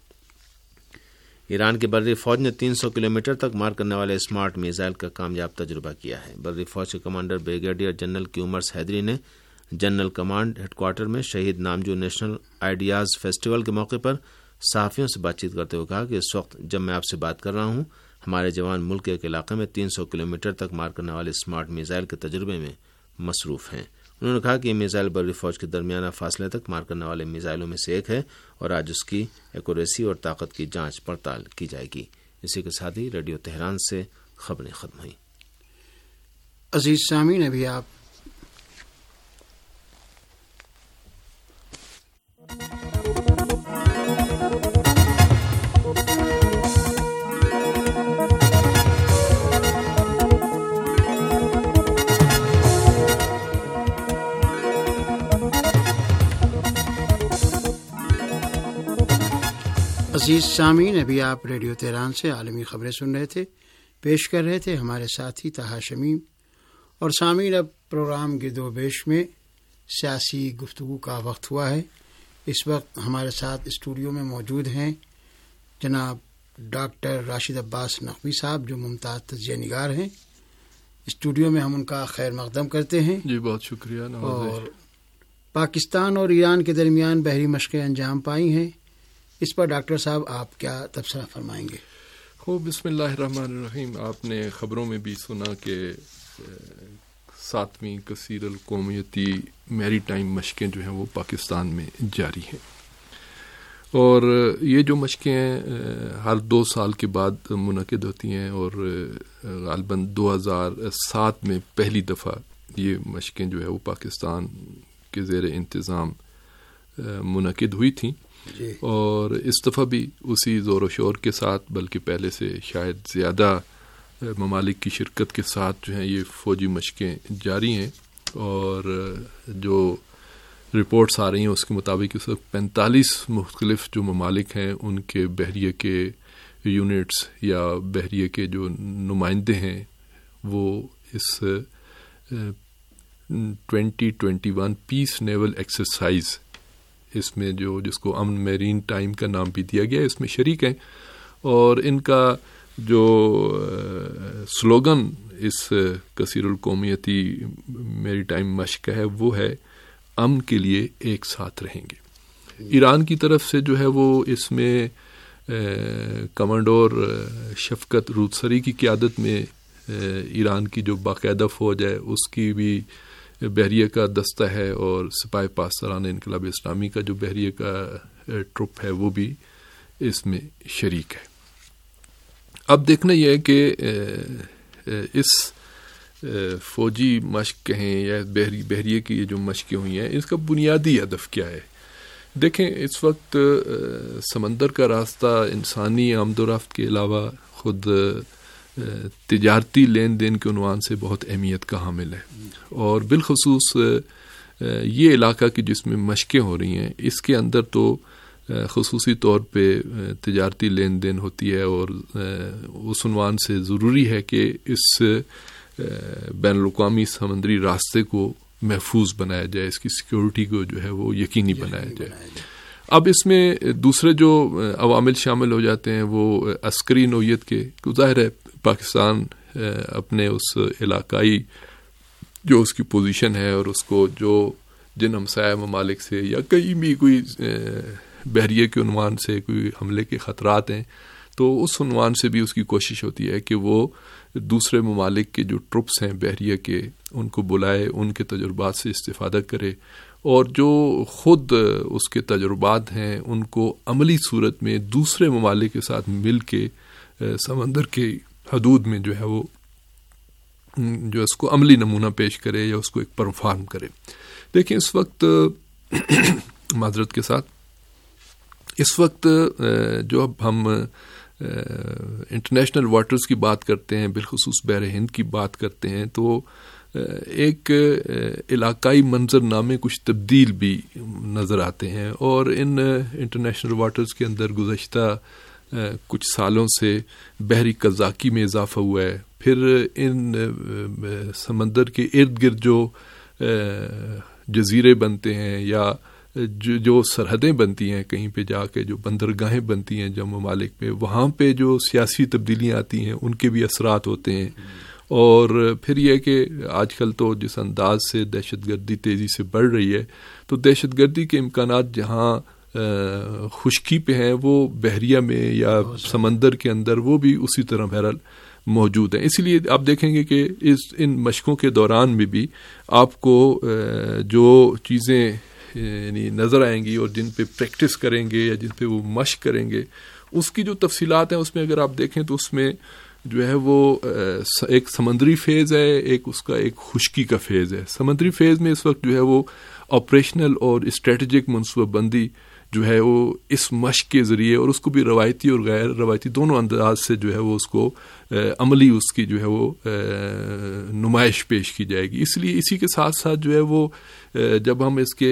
ایران کی بری فوج نے 300 کلومیٹر تک مار کرنے والے اسمارٹ میزائل کا کامیاب تجربہ کیا ہے۔ بری فوج کے commander brigadier general Kiyumars Heidari نے جنرل کمانڈ ہیڈ کوارٹر میں شہید نامجو نیشنل آئیڈیاز فیسٹیول کے موقع پر صحافیوں سے بات چیت کرتے ہوئے کہا کہ اس وقت جب میں آپ سے بات کر رہا ہوں، ہمارے جوان ملک کے ایک علاقے میں 300 کلومیٹر تک مار کرنے والے اسمارٹ میزائل کے تجربے میں مصروف ہیں۔ انہوں نے کہا کہ یہ میزائل بری فوج کے درمیانہ فاصلے تک مار کرنے والے میزائلوں میں سے ایک ہے اور آج اس کی ایکوریسی اور طاقت کی جانچ پڑتال کی جائے گی۔ اسی کے ساتھ ہی ریڈیو تہران سے خبریں ختم ہوئیں۔ عزیز سامعین، ابھی آپ ریڈیو تہران سے عالمی خبریں سن رہے تھے، پیش کر رہے تھے ہمارے ساتھی طہا شمیم۔ اور سامعین، اب پروگرام گرد و پیش میں سیاسی گفتگو کا وقت ہوا ہے۔ اس وقت ہمارے ساتھ اسٹوڈیو میں موجود ہیں جناب ڈاکٹر راشد عباس نقوی صاحب، جو ممتاز تجزیہ نگار ہیں۔ اسٹوڈیو میں ہم ان کا خیر مقدم کرتے ہیں۔ جی بہت شکریہ۔ اور پاکستان اور ایران کے درمیان بحری مشقیں انجام پائی ہیں، اس پر ڈاکٹر صاحب آپ کیا تبصرہ فرمائیں گے؟ خوب، بسم اللہ الرحمن الرحیم۔ آپ نے خبروں میں بھی سنا کہ 7ویں کثیر القومیتی میری ٹائم مشقیں جو ہیں وہ پاکستان میں جاری ہیں، اور یہ جو مشقیں ہر 2 سال کے بعد منعقد ہوتی ہیں، اور غالباً 2007 میں پہلی دفعہ یہ مشقیں جو ہے وہ پاکستان کے زیر انتظام منعقد ہوئی تھیں، اور اس دفعہ بھی اسی زور و شور کے ساتھ، بلکہ پہلے سے شاید زیادہ ممالک کی شرکت کے ساتھ جو ہیں یہ فوجی مشقیں جاری ہیں۔ اور جو رپورٹس آ رہی ہیں اس کے مطابق اس وقت 45 مختلف جو ممالک ہیں ان کے بحریہ کے یونٹس یا بحریہ کے جو نمائندے ہیں وہ اس 2021 پیس نیول ایکسرسائز، اس میں جس کو امن میرین ٹائم کا نام بھی دیا گیا، اس میں شریک ہیں، اور ان کا جو سلوگن اس کثیر القومیتی میری ٹائم مشق ہے وہ ہے امن کے لیے ایک ساتھ رہیں گے۔ ایران کی طرف سے جو ہے وہ اس میں کمانڈور شفقت رودسری کی قیادت میں ایران کی جو باقاعدہ فوج ہے اس کی بھی بحریہ کا دستہ ہے، اور سپاہ پاسداران انقلاب اسلامی کا جو بحریہ کا ٹروپ ہے وہ بھی اس میں شریک ہے۔ اب دیکھنا یہ ہے کہ اس فوجی مشق کہیں یا بحریہ کی یہ جو مشقیں ہوئی ہیں اس کا بنیادی ہدف کیا ہے؟ دیکھیں، اس وقت سمندر کا راستہ انسانی آمد و رفت کے علاوہ خود تجارتی لین دین کے عنوان سے بہت اہمیت کا حامل ہے، اور بالخصوص یہ علاقہ کی جس میں مشقیں ہو رہی ہیں اس کے اندر تو خصوصی طور پہ تجارتی لین دین ہوتی ہے، اور اس عنوان سے ضروری ہے کہ اس بین الاقوامی سمندری راستے کو محفوظ بنایا جائے، اس کی سیکیورٹی کو جو ہے وہ یقینی بنایا جائے۔ اب اس میں دوسرے جو عوامل شامل ہو جاتے ہیں وہ عسکری نوعیت کے، ظاہر ہے پاکستان اپنے اس علاقائی جو اس کی پوزیشن ہے اور اس کو جو جن ہمسایہ ممالک سے یا کہیں بھی کوئی بحریہ کے عنوان سے کوئی حملے کے خطرات ہیں تو اس عنوان سے بھی اس کی کوشش ہوتی ہے کہ وہ دوسرے ممالک کے جو ٹروپس ہیں بحریہ کے ان کو بلائے، ان کے تجربات سے استفادہ کرے، اور جو خود اس کے تجربات ہیں ان کو عملی صورت میں دوسرے ممالک کے ساتھ مل کے سمندر کے حدود میں جو ہے وہ جو اس کو عملی نمونہ پیش کرے یا اس کو ایک پرفارم کرے. دیکھیں اس وقت معذرت کے ساتھ اس وقت جو اب ہم انٹرنیشنل واٹرز کی بات کرتے ہیں، بالخصوص بحر ہند کی بات کرتے ہیں، تو ایک علاقائی منظر نامے کچھ تبدیل بھی نظر آتے ہیں، اور ان انٹرنیشنل واٹرز کے اندر گزشتہ کچھ سالوں سے بحری قزاقی میں اضافہ ہوا ہے. پھر ان سمندر کے ارد گرد جو جزیرے بنتے ہیں یا جو سرحدیں بنتی ہیں، کہیں پہ جا کے جو بندرگاہیں بنتی ہیں جب ممالک پہ، وہاں پہ جو سیاسی تبدیلیاں آتی ہیں ان کے بھی اثرات ہوتے ہیں. اور پھر یہ کہ آج کل تو جس انداز سے دہشت گردی تیزی سے بڑھ رہی ہے، تو دہشت گردی کے امکانات جہاں خشکی پہ ہیں وہ بحریہ میں یا سمندر کے اندر وہ بھی اسی طرح بہرحال موجود ہیں. اسی لیے آپ دیکھیں گے کہ ان مشقوں کے دوران میں بھی آپ کو جو چیزیں یعنی نظر آئیں گی اور جن پہ پریکٹس کریں گے یا جن پہ وہ مشق کریں گے، اس کی جو تفصیلات ہیں اس میں اگر آپ دیکھیں تو اس میں جو ہے وہ ایک سمندری فیز ہے، ایک اس کا ایک خشکی کا فیز ہے. سمندری فیز میں اس وقت جو ہے وہ آپریشنل اور اسٹریٹجک منصوبہ بندی جو ہے وہ اس مشق کے ذریعے، اور اس کو بھی روایتی اور غیر روایتی دونوں انداز سے جو ہے وہ اس کو عملی اس کی جو ہے وہ نمائش پیش کی جائے گی. اس لیے اسی کے ساتھ ساتھ جو ہے وہ جب ہم اس کے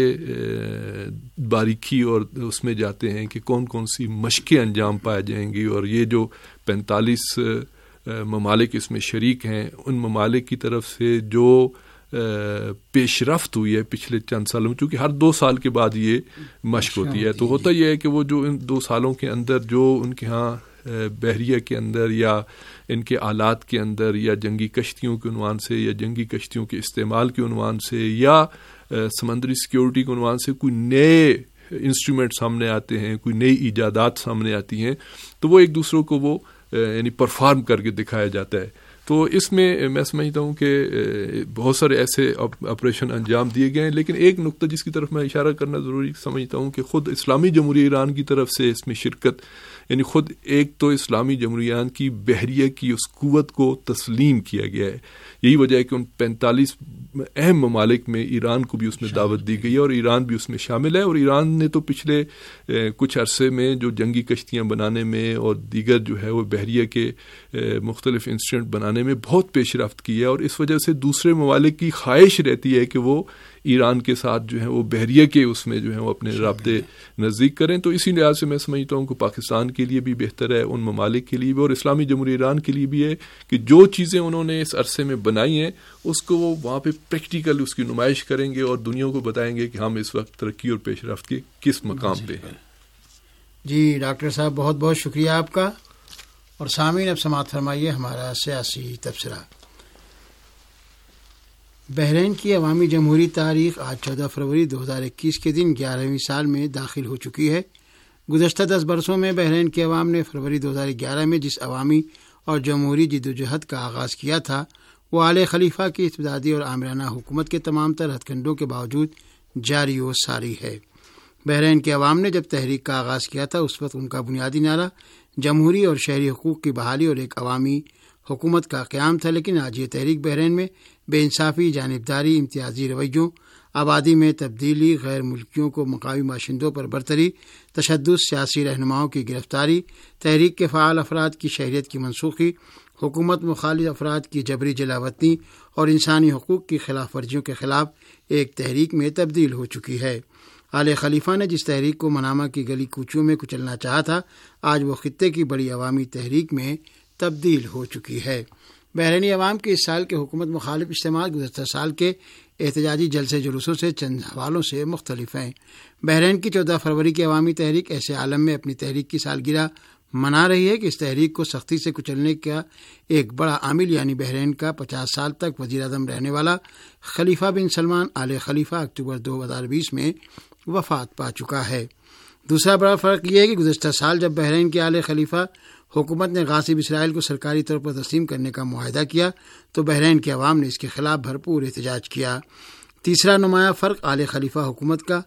باریکی اور اس میں جاتے ہیں کہ کون کون سی مشقیں انجام پائے جائیں گی، اور یہ جو 45 ممالک اس میں شریک ہیں، ان ممالک کی طرف سے جو پیش رفت ہوئی ہے پچھلے چند سالوں میں، چونکہ ہر 2 سال کے بعد یہ مشق ہوتی ہے، تو ہوتا یہ ہے کہ وہ جو ان 2 سالوں کے اندر جو ان کے ہاں بحریہ کے اندر یا ان کے آلات کے اندر یا جنگی کشتیوں کے عنوان سے یا جنگی کشتیوں کے استعمال کے عنوان سے یا سمندری سیکیورٹی کے عنوان سے کوئی نئے انسٹرومنٹ سامنے آتے ہیں، کوئی نئی ایجادات سامنے آتی ہیں، تو وہ ایک دوسروں کو وہ یعنی پرفارم کر کے دکھایا جاتا ہے. تو اس میں میں سمجھتا ہوں کہ بہت سارے ایسے آپریشن انجام دیے گئے ہیں، لیکن ایک نقطہ جس کی طرف میں اشارہ کرنا ضروری سمجھتا ہوں کہ خود اسلامی جمہوریہ ایران کی طرف سے اس میں شرکت، یعنی خود ایک تو اسلامی جمہوریہ ایران کی بحریہ کی اس قوت کو تسلیم کیا گیا ہے. یہی وجہ ہے کہ ان 45 اہم ممالک میں ایران کو بھی اس میں دعوت دی گئی ہے، اور ایران بھی اس میں شامل ہے. اور ایران نے تو پچھلے کچھ عرصے میں جو جنگی کشتیاں بنانے میں اور دیگر جو ہے وہ بحریہ کے مختلف انسٹرومنٹ بنانے میں بہت پیش رفت کی ہے، اور اس وجہ سے دوسرے ممالک کی خواہش رہتی ہے کہ وہ ایران کے ساتھ جو ہے وہ بحریہ کے اس میں جو ہے وہ اپنے رابطے نزدیک کریں. تو اسی لحاظ سے میں سمجھتا ہوں کہ پاکستان کے لیے بھی بہتر ہے، ان ممالک کے لیے بھی اور اسلامی جمہوریہ ایران کے لیے بھی ہے کہ جو چیزیں انہوں نے اس عرصے میں بنائی ہیں اس کو وہ وہاں پہ پریکٹیکل اس کی نمائش کریں گے اور دنیا کو بتائیں گے کہ ہم اس وقت ترقی اور پیش رفت کے کس مقام پہ ہیں. جی ڈاکٹر صاحب بہت بہت شکریہ آپ کا. اور سامعین اب سماعت فرمائیے ہمارا سیاسی تبصرہ. بحرین کی عوامی جمہوری تاریخ آج 14 فروری 2021 کے دن 11ویں سال میں داخل ہو چکی ہے. گزشتہ 10 برسوں میں بحرین کے عوام نے فروری 2011 میں جس عوامی اور جمہوری جدوجہد کا آغاز کیا تھا وہ آل خلیفہ کی استبدادی اور آمرانہ حکومت کے تمام تر ہتھ کنڈوں کے باوجود جاری و ساری ہے. بحرین کے عوام نے جب تحریک کا آغاز کیا تھا اس وقت ان کا بنیادی نعرہ جمہوری اور شہری حقوق کی بحالی اور ایک عوامی حکومت کا قیام تھا. لیکن آج یہ تحریک بحرین میں بے انصافی، جانبداری، امتیازی رویوں، آبادی میں تبدیلی، غیر ملکیوں کو مقامی باشندوں پر برتری، تشدد، سیاسی رہنماؤں کی گرفتاری، تحریک کے فعال افراد کی شہریت کی منسوخی، حکومت مخالف افراد کی جبری جلاوطنی اور انسانی حقوق کی خلاف ورزیوں کے خلاف ایک تحریک میں تبدیل ہو چکی ہے. آل خلیفہ نے جس تحریک کو منامہ کی گلی کوچوں میں کچلنا چاہا تھا آج وہ خطے کی بڑی عوامی تحریک میں تبدیل ہو چکی ہے. بحرینی عوام کے اس سال کے حکومت مخالف اجتماع گزشتہ سال کے احتجاجی جلسے جلوسوں سے چند حوالوں سے مختلف ہیں. بحرین کی 14 فروری کی عوامی تحریک ایسے عالم میں اپنی تحریک کی سالگرہ منا رہی ہے کہ اس تحریک کو سختی سے کچلنے کا ایک بڑا عامل یعنی بحرین کا 50 سال تک وزیر اعظم رہنے والا خلیفہ بن سلمان آل خلیفہ اکتوبر 2020 میں وفات پا چکا ہے. دوسرا بڑا فرق یہ ہے کہ گزشتہ سال جب بحرین کے آل خلیفہ حکومت نے غاصب اسرائیل کو سرکاری طور پر تسلیم کرنے کا معاہدہ کیا تو بحرین کے عوام نے اس کے خلاف بھرپور احتجاج کیا. تیسرا نمایاں فرق آل خلیفہ حکومت کا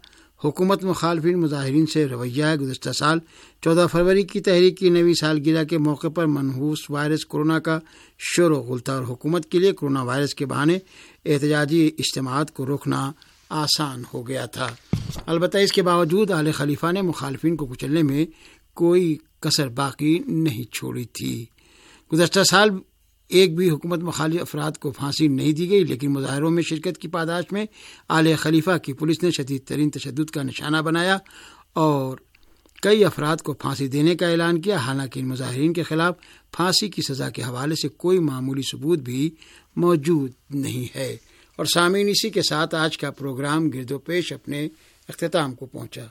حکومت مخالفین مظاہرین سے رویہ ہے۔ گزشتہ سال 14 فروری کی تحریک کی 9ویں سالگرہ کے موقع پر منحوس وائرس کورونا کا شور و غل تھا اور حکومت کے لیے کورونا وائرس کے بہانے احتجاجی اجتماعات کو روکنا آسان ہو گیا تھا۔ البتہ اس کے باوجود آل خلیفہ نے مخالفین کو کچلنے میں کوئی کسر باقی نہیں چھوڑی تھی۔ گزشتہ سال ایک بھی حکومت مخالف افراد کو پھانسی نہیں دی گئی، لیکن مظاہروں میں شرکت کی پاداش میں آل خلیفہ کی پولیس نے شدید ترین تشدد کا نشانہ بنایا اور کئی افراد کو پھانسی دینے کا اعلان کیا، حالانکہ ان مظاہرین کے خلاف پھانسی کی سزا کے حوالے سے کوئی معمولی ثبوت بھی موجود نہیں ہے۔ اور سامعین، اسی کے ساتھ آج کا پروگرام گرد و پیش اپنے اختتام کو پہنچا۔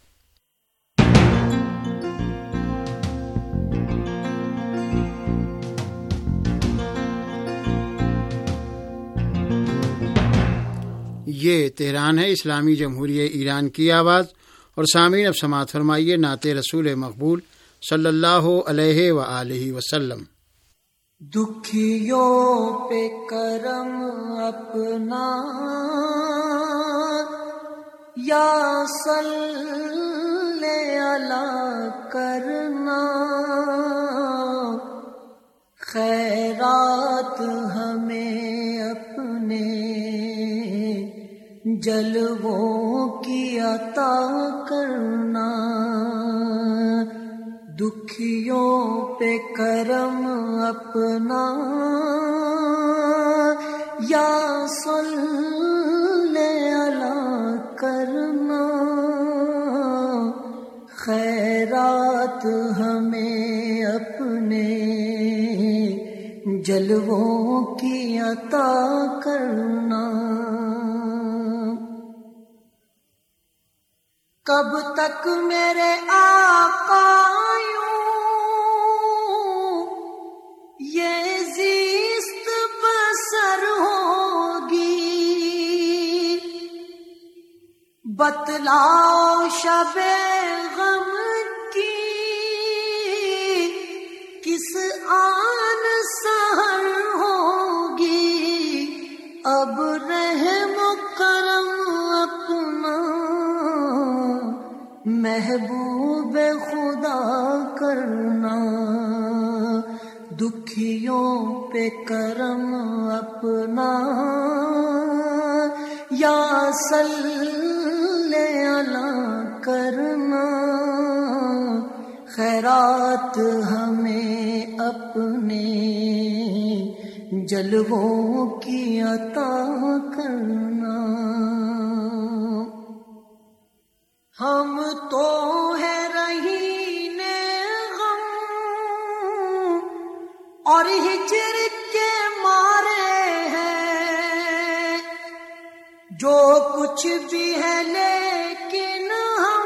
یہ تہران ہے، اسلامی جمہوریہ ایران کی آواز۔ اور سامعین، اب سماعت فرمائیے نعت رسول مقبول صلی اللہ علیہ وآلہ وسلم۔ دکھیوں پہ کرم اپنا یا صلی علی کرنا، خیرات ہمیں اپنے جلووں کی عطا کرنا، دکھیوں پہ کرم اپنا یا صلی علی کرنا، خیرات ہمیں اپنے جلووں کی عطا کرنا۔ کب تک میرے آقا یہ زیست بسر ہوگی، بتلاؤ شب غم کی کس آن سحر ہوگی، اب رحم کرم اپنا محبوب خدا کرنا، دکھیوں پہ کرم اپنا یا صلی علی کرنا، خیرات ہمیں اپنے جلووں کی عطا کرنا۔ ہم تو ہے رہین غم اور ہجر کے مارے ہیں، جو کچھ بھی ہے لیکن ہم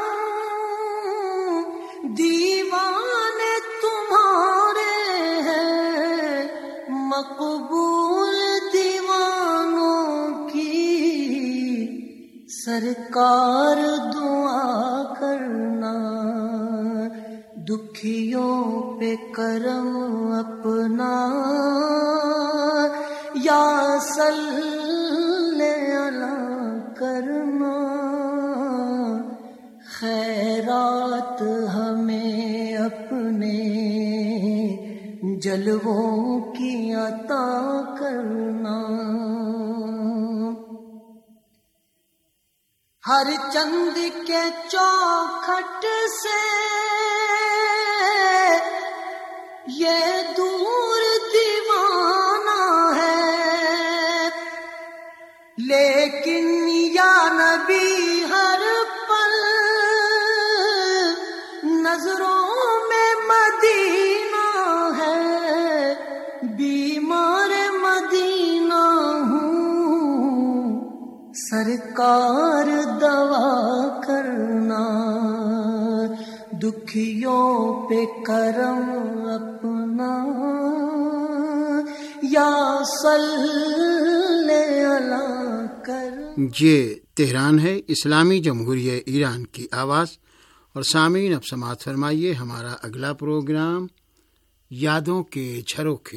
دیوانے تمہارے ہیں، مقبول دیوانوں کی سرکار دعا کرنا، دکھیوں پہ کرم اپنا یا صلی علی کرنا، خیرات ہمیں اپنے جلووں کی عطا کرنا۔ ہر چند کے چوکھٹ سے یہ دور دیوانہ ہے، لیکن یا نبی ہر پل نظروں میں مدینہ ہے، بیمار مدینہ ہوں سرکار دوا کرنا، دکھیوں پہ کرم اپنا یا صلی علی کرنا۔ یہ تہران ہے، اسلامی جمہوریہ ایران کی آواز۔ اور سامعین، اب سماعت فرمائیے ہمارا اگلا پروگرام یادوں کے جھروکے۔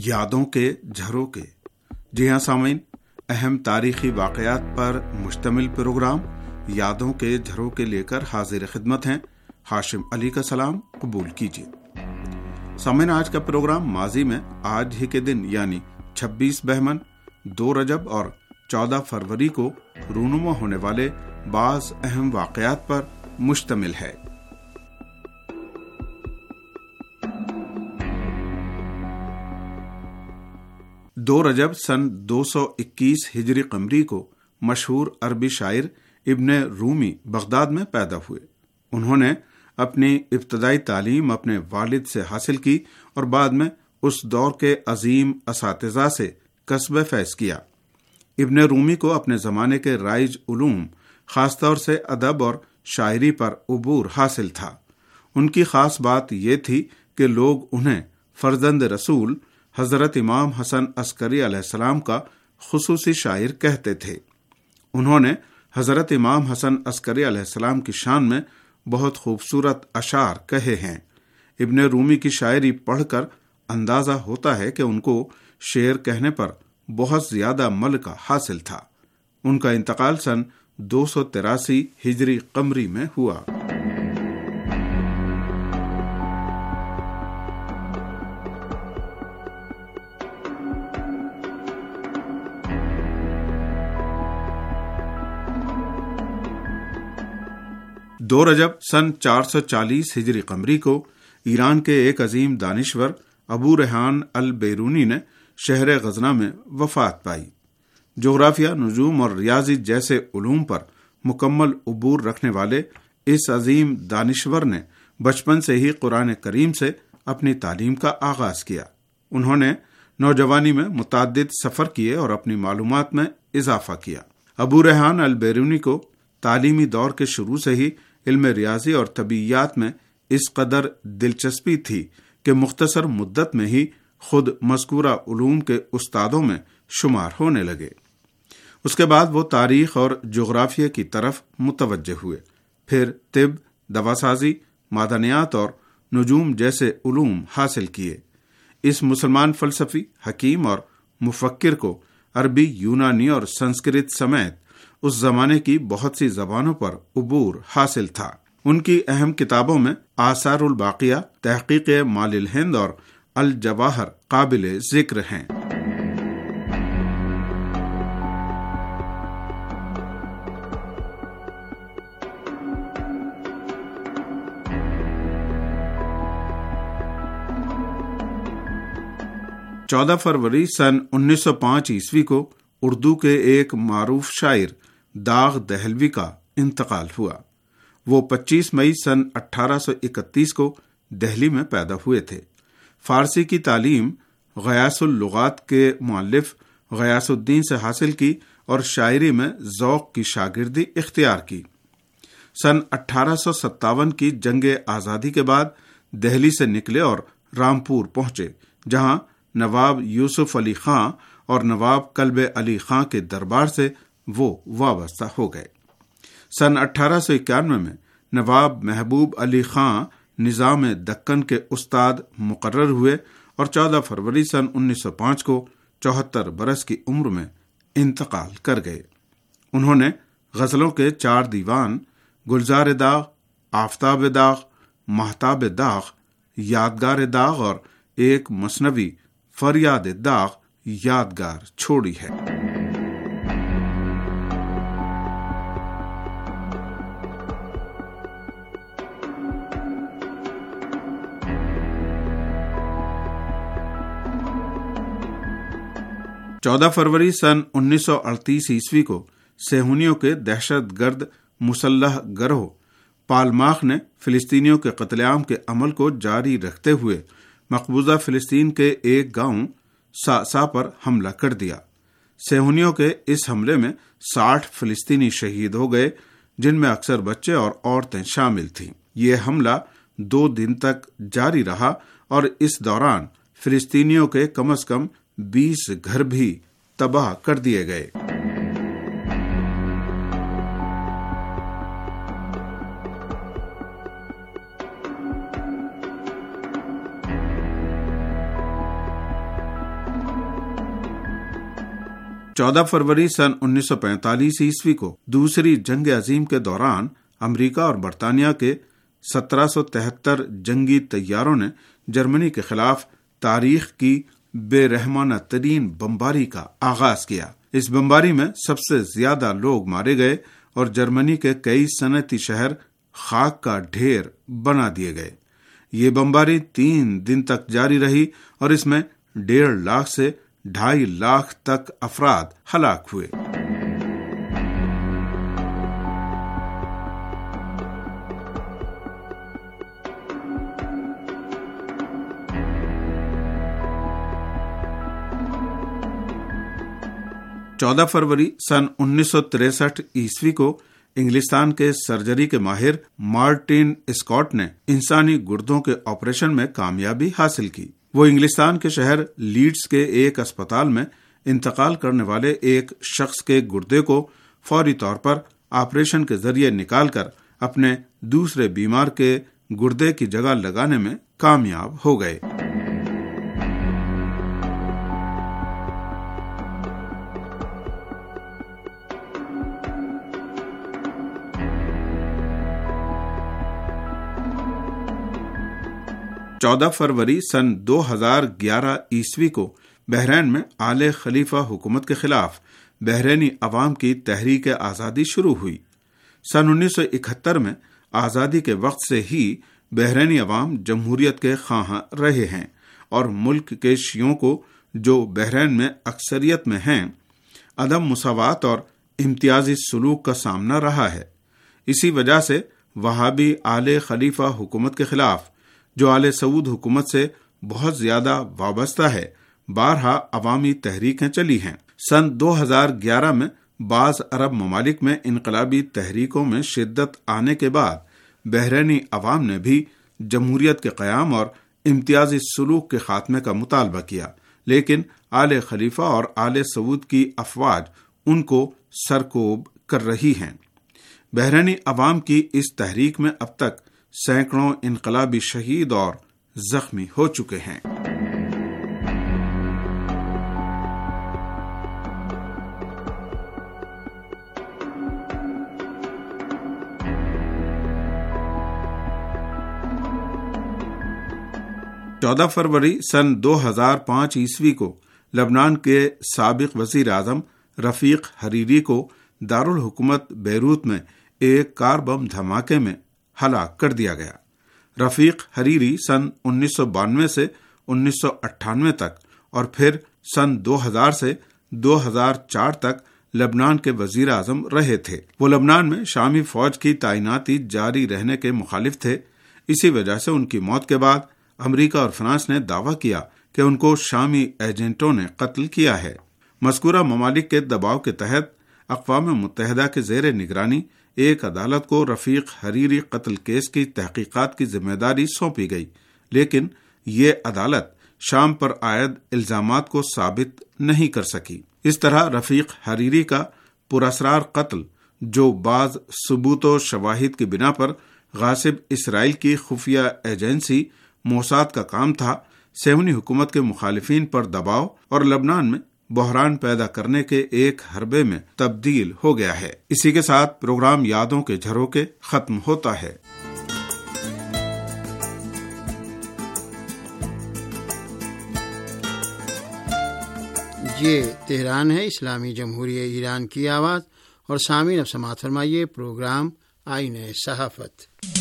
یادوں کے جھروکے۔ جی ہاں سامعین، اہم تاریخی واقعات پر مشتمل پروگرام یادوں کے جھروکے لے کر حاضر خدمت ہیں۔ ہاشم علی کا سلام قبول کیجیے۔ سامعین، آج کا پروگرام ماضی میں آج ہی کے دن یعنی 26 بہمن، 2 رجب اور 14 فروری کو رونما ہونے والے بعض اہم واقعات پر مشتمل ہے۔ 2 رجب سن 221 ہجری قمری کو مشہور عربی شاعر ابن رومی بغداد میں پیدا ہوئے۔ انہوں نے اپنی ابتدائی تعلیم اپنے والد سے حاصل کی اور بعد میں اس دور کے عظیم اساتذہ سے کسب فیض کیا۔ ابن رومی کو اپنے زمانے کے رائج علوم، خاص طور سے ادب اور شاعری پر عبور حاصل تھا۔ ان کی خاص بات یہ تھی کہ لوگ انہیں فرزند رسول حضرت امام حسن عسکری علیہ السلام کا خصوصی شاعر کہتے تھے۔ انہوں نے حضرت امام حسن عسکری علیہ السلام کی شان میں بہت خوبصورت اشعار کہے ہیں۔ ابن رومی کی شاعری پڑھ کر اندازہ ہوتا ہے کہ ان کو شعر کہنے پر بہت زیادہ ملکہ حاصل تھا۔ ان کا انتقال سن 283 ہجری قمری میں ہوا۔ دو رجب سن 440 ہجری قمری کو ایران کے ایک عظیم دانشور ابو ریحان البیرونی نے شہر غزنہ میں وفات پائی۔ جغرافیہ، نجوم اور ریاضی جیسے علوم پر مکمل عبور رکھنے والے اس عظیم دانشور نے بچپن سے ہی قرآن کریم سے اپنی تعلیم کا آغاز کیا۔ انہوں نے نوجوانی میں متعدد سفر کیے اور اپنی معلومات میں اضافہ کیا۔ ابو ریحان البیرونی کو تعلیمی دور کے شروع سے ہی علم ریاضی اور طبیعیات میں اس قدر دلچسپی تھی کہ مختصر مدت میں ہی خود مذکورہ علوم کے استادوں میں شمار ہونے لگے۔ اس کے بعد وہ تاریخ اور جغرافیہ کی طرف متوجہ ہوئے، پھر طب، دواسازی، معدنیات اور نجوم جیسے علوم حاصل کیے۔ اس مسلمان فلسفی، حکیم اور مفکر کو عربی، یونانی اور سنسکرت سمیت اس زمانے کی بہت سی زبانوں پر عبور حاصل تھا۔ ان کی اہم کتابوں میں آثار الباقیہ، تحقیق مال الہند اور الجواہر قابل ذکر ہیں۔ چودہ فروری سن 1905 عیسوی کو اردو کے ایک معروف شاعر داغ دہلوی کا انتقال ہوا۔ وہ 25 مئی سن 1831 کو دہلی میں پیدا ہوئے تھے۔ فارسی کی تعلیم غیاث اللغات کے مؤلف غیاث الدین سے حاصل کی اور شاعری میں ذوق کی شاگردی اختیار کی۔ سن 1857 کی جنگ آزادی کے بعد دہلی سے نکلے اور رامپور پہنچے، جہاں نواب یوسف علی خاں اور نواب کلب علی خاں کے دربار سے وہ وابستہ ہو گئے۔ سن 1891 میں نواب محبوب علی خاں نظام دکن کے استاد مقرر ہوئے اور 14 فروری سن 1905 کو 74 برس کی عمر میں انتقال کر گئے۔ انہوں نے غزلوں کے 4 دیوان گلزار داغ، آفتاب داغ، مہتاب داغ، یادگار داغ اور ایک مثنوی فریاد داغ یادگار چھوڑی ہے۔ چودہ فروری سن 1938 عیسوی کو صہیونیوں کے دہشت گرد مسلح گروہ پالماخ نے فلسطینیوں کے قتل عام کے عمل کو جاری رکھتے ہوئے مقبوضہ فلسطین کے ایک گاؤں سا پر حملہ کر دیا۔ صہیونیوں کے اس حملے میں 60 فلسطینی شہید ہو گئے، جن میں اکثر بچے اور عورتیں شامل تھیں۔ یہ حملہ 2 دن تک جاری رہا اور اس دوران فلسطینیوں کے کم از کم 20 گھر بھی تباہ کر دیے گئے۔ 14 فروری سن 1945 عیسوی کو دوسری جنگ عظیم کے دوران امریکہ اور برطانیہ کے 1773 جنگی طیاروں نے جرمنی کے خلاف تاریخ کی بے رحمانہ ترین بمباری کا آغاز کیا۔ اس بمباری میں سب سے زیادہ لوگ مارے گئے اور جرمنی کے کئی صنعتی شہر خاک کا ڈھیر بنا دیے گئے۔ یہ بمباری 3 دن تک جاری رہی اور اس میں 1.5 لاکھ سے 2.5 لاکھ تک افراد ہلاک ہوئے۔ چودہ فروری سن 1963 عیسوی کو انگلستان کے سرجری کے ماہر مارٹن اسکاٹ نے انسانی گردوں کے آپریشن میں کامیابی حاصل کی۔ وہ انگلستان کے شہر لیڈز کے ایک اسپتال میں انتقال کرنے والے ایک شخص کے گردے کو فوری طور پر آپریشن کے ذریعے نکال کر اپنے دوسرے بیمار کے گردے کی جگہ لگانے میں کامیاب ہو گئے۔ چودہ فروری سن 2011 عیسوی کو بحرین میں آل خلیفہ حکومت کے خلاف بحرینی عوام کی تحریک آزادی شروع ہوئی۔ سن 1971 میں آزادی کے وقت سے ہی بحرینی عوام جمہوریت کے خواہاں رہے ہیں اور ملک کے شیعوں کو جو بحرین میں اکثریت میں ہیں عدم مساوات اور امتیازی سلوک کا سامنا رہا ہے۔ اسی وجہ سے وہابی آل خلیفہ حکومت کے خلاف جو آل سعود حکومت سے بہت زیادہ وابستہ ہے بارہا عوامی تحریکیں چلی ہیں۔ سن 2011 میں بعض عرب ممالک میں انقلابی تحریکوں میں شدت آنے کے بعد بحرینی عوام نے بھی جمہوریت کے قیام اور امتیازی سلوک کے خاتمے کا مطالبہ کیا، لیکن آل خلیفہ اور آل سعود کی افواج ان کو سرکوب کر رہی ہیں۔ بحرینی عوام کی اس تحریک میں اب تک سینکڑوں انقلابی شہید اور زخمی ہو چکے ہیں۔ چودہ فروری سن 2005 عیسوی کو لبنان کے سابق وزیر اعظم رفیق حریری کو دارالحکومت بیروت میں ایک کار بم دھماکے میں ہلاک کر دیا گیا۔ رفیق حریری سن 1992 سے 1998 تک اور پھر سن 2000 سے 2004 تک لبنان کے وزیر اعظم رہے تھے۔ وہ لبنان میں شامی فوج کی تعیناتی جاری رہنے کے مخالف تھے۔ اسی وجہ سے ان کی موت کے بعد امریکہ اور فرانس نے دعویٰ کیا کہ ان کو شامی ایجنٹوں نے قتل کیا ہے۔ مذکورہ ممالک کے دباؤ کے تحت اقوام متحدہ کے زیر نگرانی ایک عدالت کو رفیق حریری قتل کیس کی تحقیقات کی ذمہ داری سونپی گئی، لیکن یہ عدالت شام پر عائد الزامات کو ثابت نہیں کر سکی۔ اس طرح رفیق حریری کا پراسرار قتل، جو بعض ثبوت و شواہد کی بنا پر غاصب اسرائیل کی خفیہ ایجنسی موساد کا کام تھا، صہیونی حکومت کے مخالفین پر دباؤ اور لبنان میں بحران پیدا کرنے کے ایک حربے میں تبدیل ہو گیا ہے۔ اسی کے ساتھ پروگرام یادوں کے جھروکے ختم ہوتا ہے۔ یہ تہران ہے، اسلامی جمہوریہ ایران کی آواز، اور سامعین اب سماعت فرمائیے پروگرام آئین صحافت۔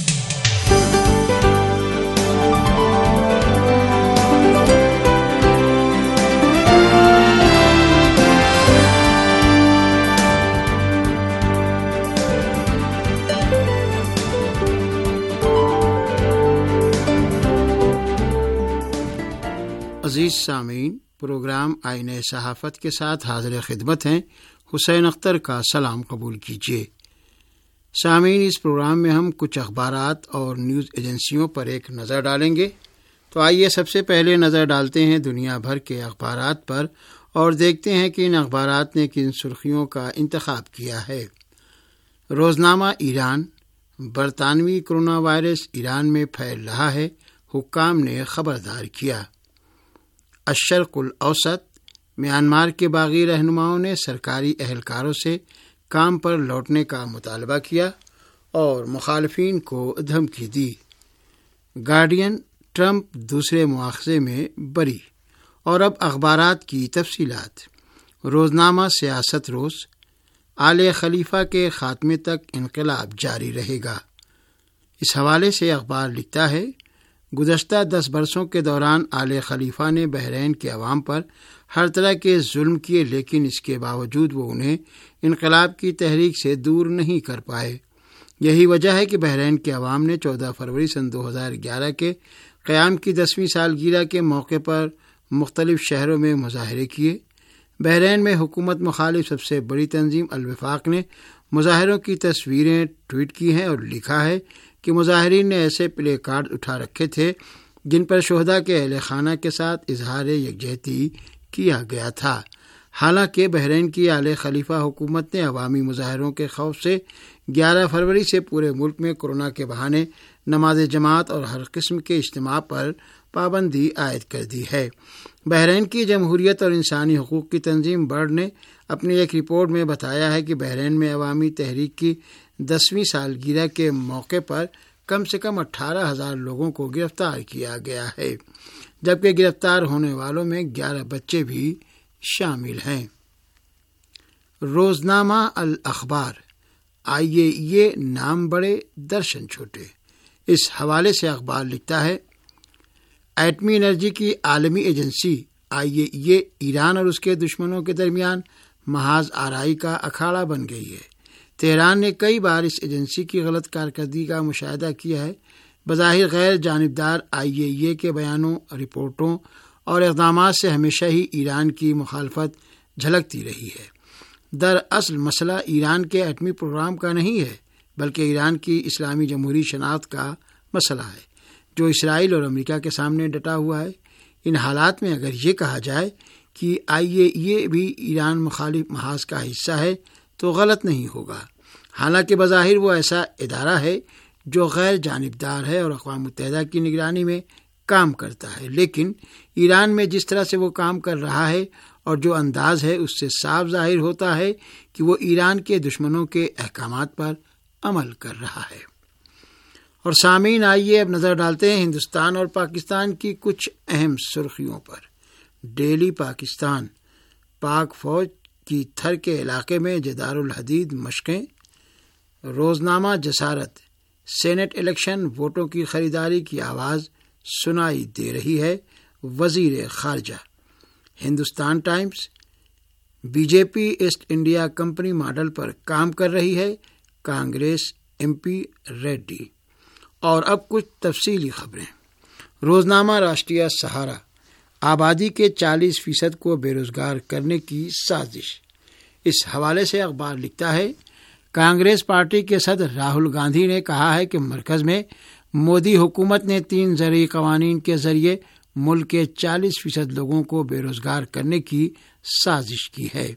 عزیز سامعین، پروگرام آئین صحافت کے ساتھ حاضر خدمت ہیں حسین اختر کا سلام قبول کیجیے۔ سامعین، اس پروگرام میں ہم کچھ اخبارات اور نیوز ایجنسیوں پر ایک نظر ڈالیں گے۔ تو آئیے سب سے پہلے نظر ڈالتے ہیں دنیا بھر کے اخبارات پر اور دیکھتے ہیں کہ ان اخبارات نے کن سرخیوں کا انتخاب کیا ہے۔ روزنامہ ایران، برطانوی کرونا وائرس ایران میں پھیل رہا ہے، حکام نے خبردار کیا۔ الشرق الاوسط، میانمار کے باغی رہنماؤں نے سرکاری اہلکاروں سے کام پر لوٹنے کا مطالبہ کیا اور مخالفین کو دھمکی دی۔ گارڈین، ٹرمپ دوسرے مواخذے میں بری۔ اور اب اخبارات کی تفصیلات۔ روزنامہ سیاست روز، آل خلیفہ کے خاتمے تک انقلاب جاری رہے گا۔ اس حوالے سے اخبار لکھتا ہے، گزشتہ 10 برسوں کے دوران آل خلیفہ نے بحرین کے عوام پر ہر طرح کے ظلم کیے، لیکن اس کے باوجود وہ انہیں انقلاب کی تحریک سے دور نہیں کر پائے۔ یہی وجہ ہے کہ بحرین کے عوام نے 14 فروری سن 2011 کے قیام کی 10ویں سالگرہ کے موقع پر مختلف شہروں میں مظاہرے کیے۔ بحرین میں حکومت مخالف سب سے بڑی تنظیم الوفاق نے مظاہروں کی تصویریں ٹویٹ کی ہیں اور لکھا ہے کہ مظاہرین نے ایسے پلے کارڈ اٹھا رکھے تھے جن پر شہداء کے اہل خانہ کے ساتھ اظہار یکجہتی کیا گیا تھا۔ حالانکہ بحرین کی آل خلیفہ حکومت نے عوامی مظاہروں کے خوف سے 11 فروری سے پورے ملک میں کورونا کے بہانے نماز جماعت اور ہر قسم کے اجتماع پر پابندی عائد کر دی ہے۔ بحرین کی جمہوریت اور انسانی حقوق کی تنظیم برڈ نے اپنی ایک رپورٹ میں بتایا ہے کہ بحرین میں عوامی تحریک کی 10ویں سالگرہ کے موقع پر کم سے کم 18,000 لوگوں کو گرفتار کیا گیا ہے، جبکہ گرفتار ہونے والوں میں 11 بچے بھی شامل ہیں۔ روزنامہ الاخبار، آئیے یہ نام بڑے درشن چھوٹے۔ اس حوالے سے اخبار لکھتا ہے، ایٹمی انرجی کی عالمی ایجنسی IAEA ایران اور اس کے دشمنوں کے درمیان محاذ آرائی کا اکھاڑا بن گئی ہے۔ تہران نے کئی بار اس ایجنسی کی غلط کارکردگی کا مشاہدہ کیا ہے۔ بظاہر غیر جانبدار IAEA کے بیانوں، رپورٹوں اور اقدامات سے ہمیشہ ہی ایران کی مخالفت جھلکتی رہی ہے۔ دراصل مسئلہ ایران کے ایٹمی پروگرام کا نہیں ہے، بلکہ ایران کی اسلامی جمہوری شناخت کا مسئلہ ہے، جو اسرائیل اور امریکہ کے سامنے ڈٹا ہوا ہے۔ ان حالات میں اگر یہ کہا جائے کہ IAEA بھی ایران مخالف محاذ کا حصہ ہے تو غلط نہیں ہوگا۔ حالانکہ بظاہر وہ ایسا ادارہ ہے جو غیر جانبدار ہے اور اقوام متحدہ کی نگرانی میں کام کرتا ہے، لیکن ایران میں جس طرح سے وہ کام کر رہا ہے اور جو انداز ہے، اس سے صاف ظاہر ہوتا ہے کہ وہ ایران کے دشمنوں کے احکامات پر عمل کر رہا ہے۔ اور سامعین، آئیے اب نظر ڈالتے ہیں ہندوستان اور پاکستان کی کچھ اہم سرخیوں پر۔ ڈیلی پاکستان، پاک فوج کی تھر کے علاقے میں جدار الحدید مشقیں۔ روزنامہ جسارت، سینٹ الیکشن، ووٹوں کی خریداری کی آواز سنائی دے رہی ہے، وزیر خارجہ۔ Hindustan Times, BJP East India Company model پر کام کر رہی ہے، کانگریس MP ریڈی۔ اور اب کچھ تفصیلی خبریں۔ روزنامہ راشٹریہ سہارا، آبادی کے 40% کو بے روزگار کرنے کی سازش۔ اس حوالے سے اخبار لکھتا ہے، کانگریس پارٹی کے صدر راہل گاندھی نے کہا ہے کہ مرکز میں مودی حکومت نے 3 زرعی قوانین کے ذریعے ملک کے 40% لوگوں کو بے روزگار کرنے کی سازش کی ہے۔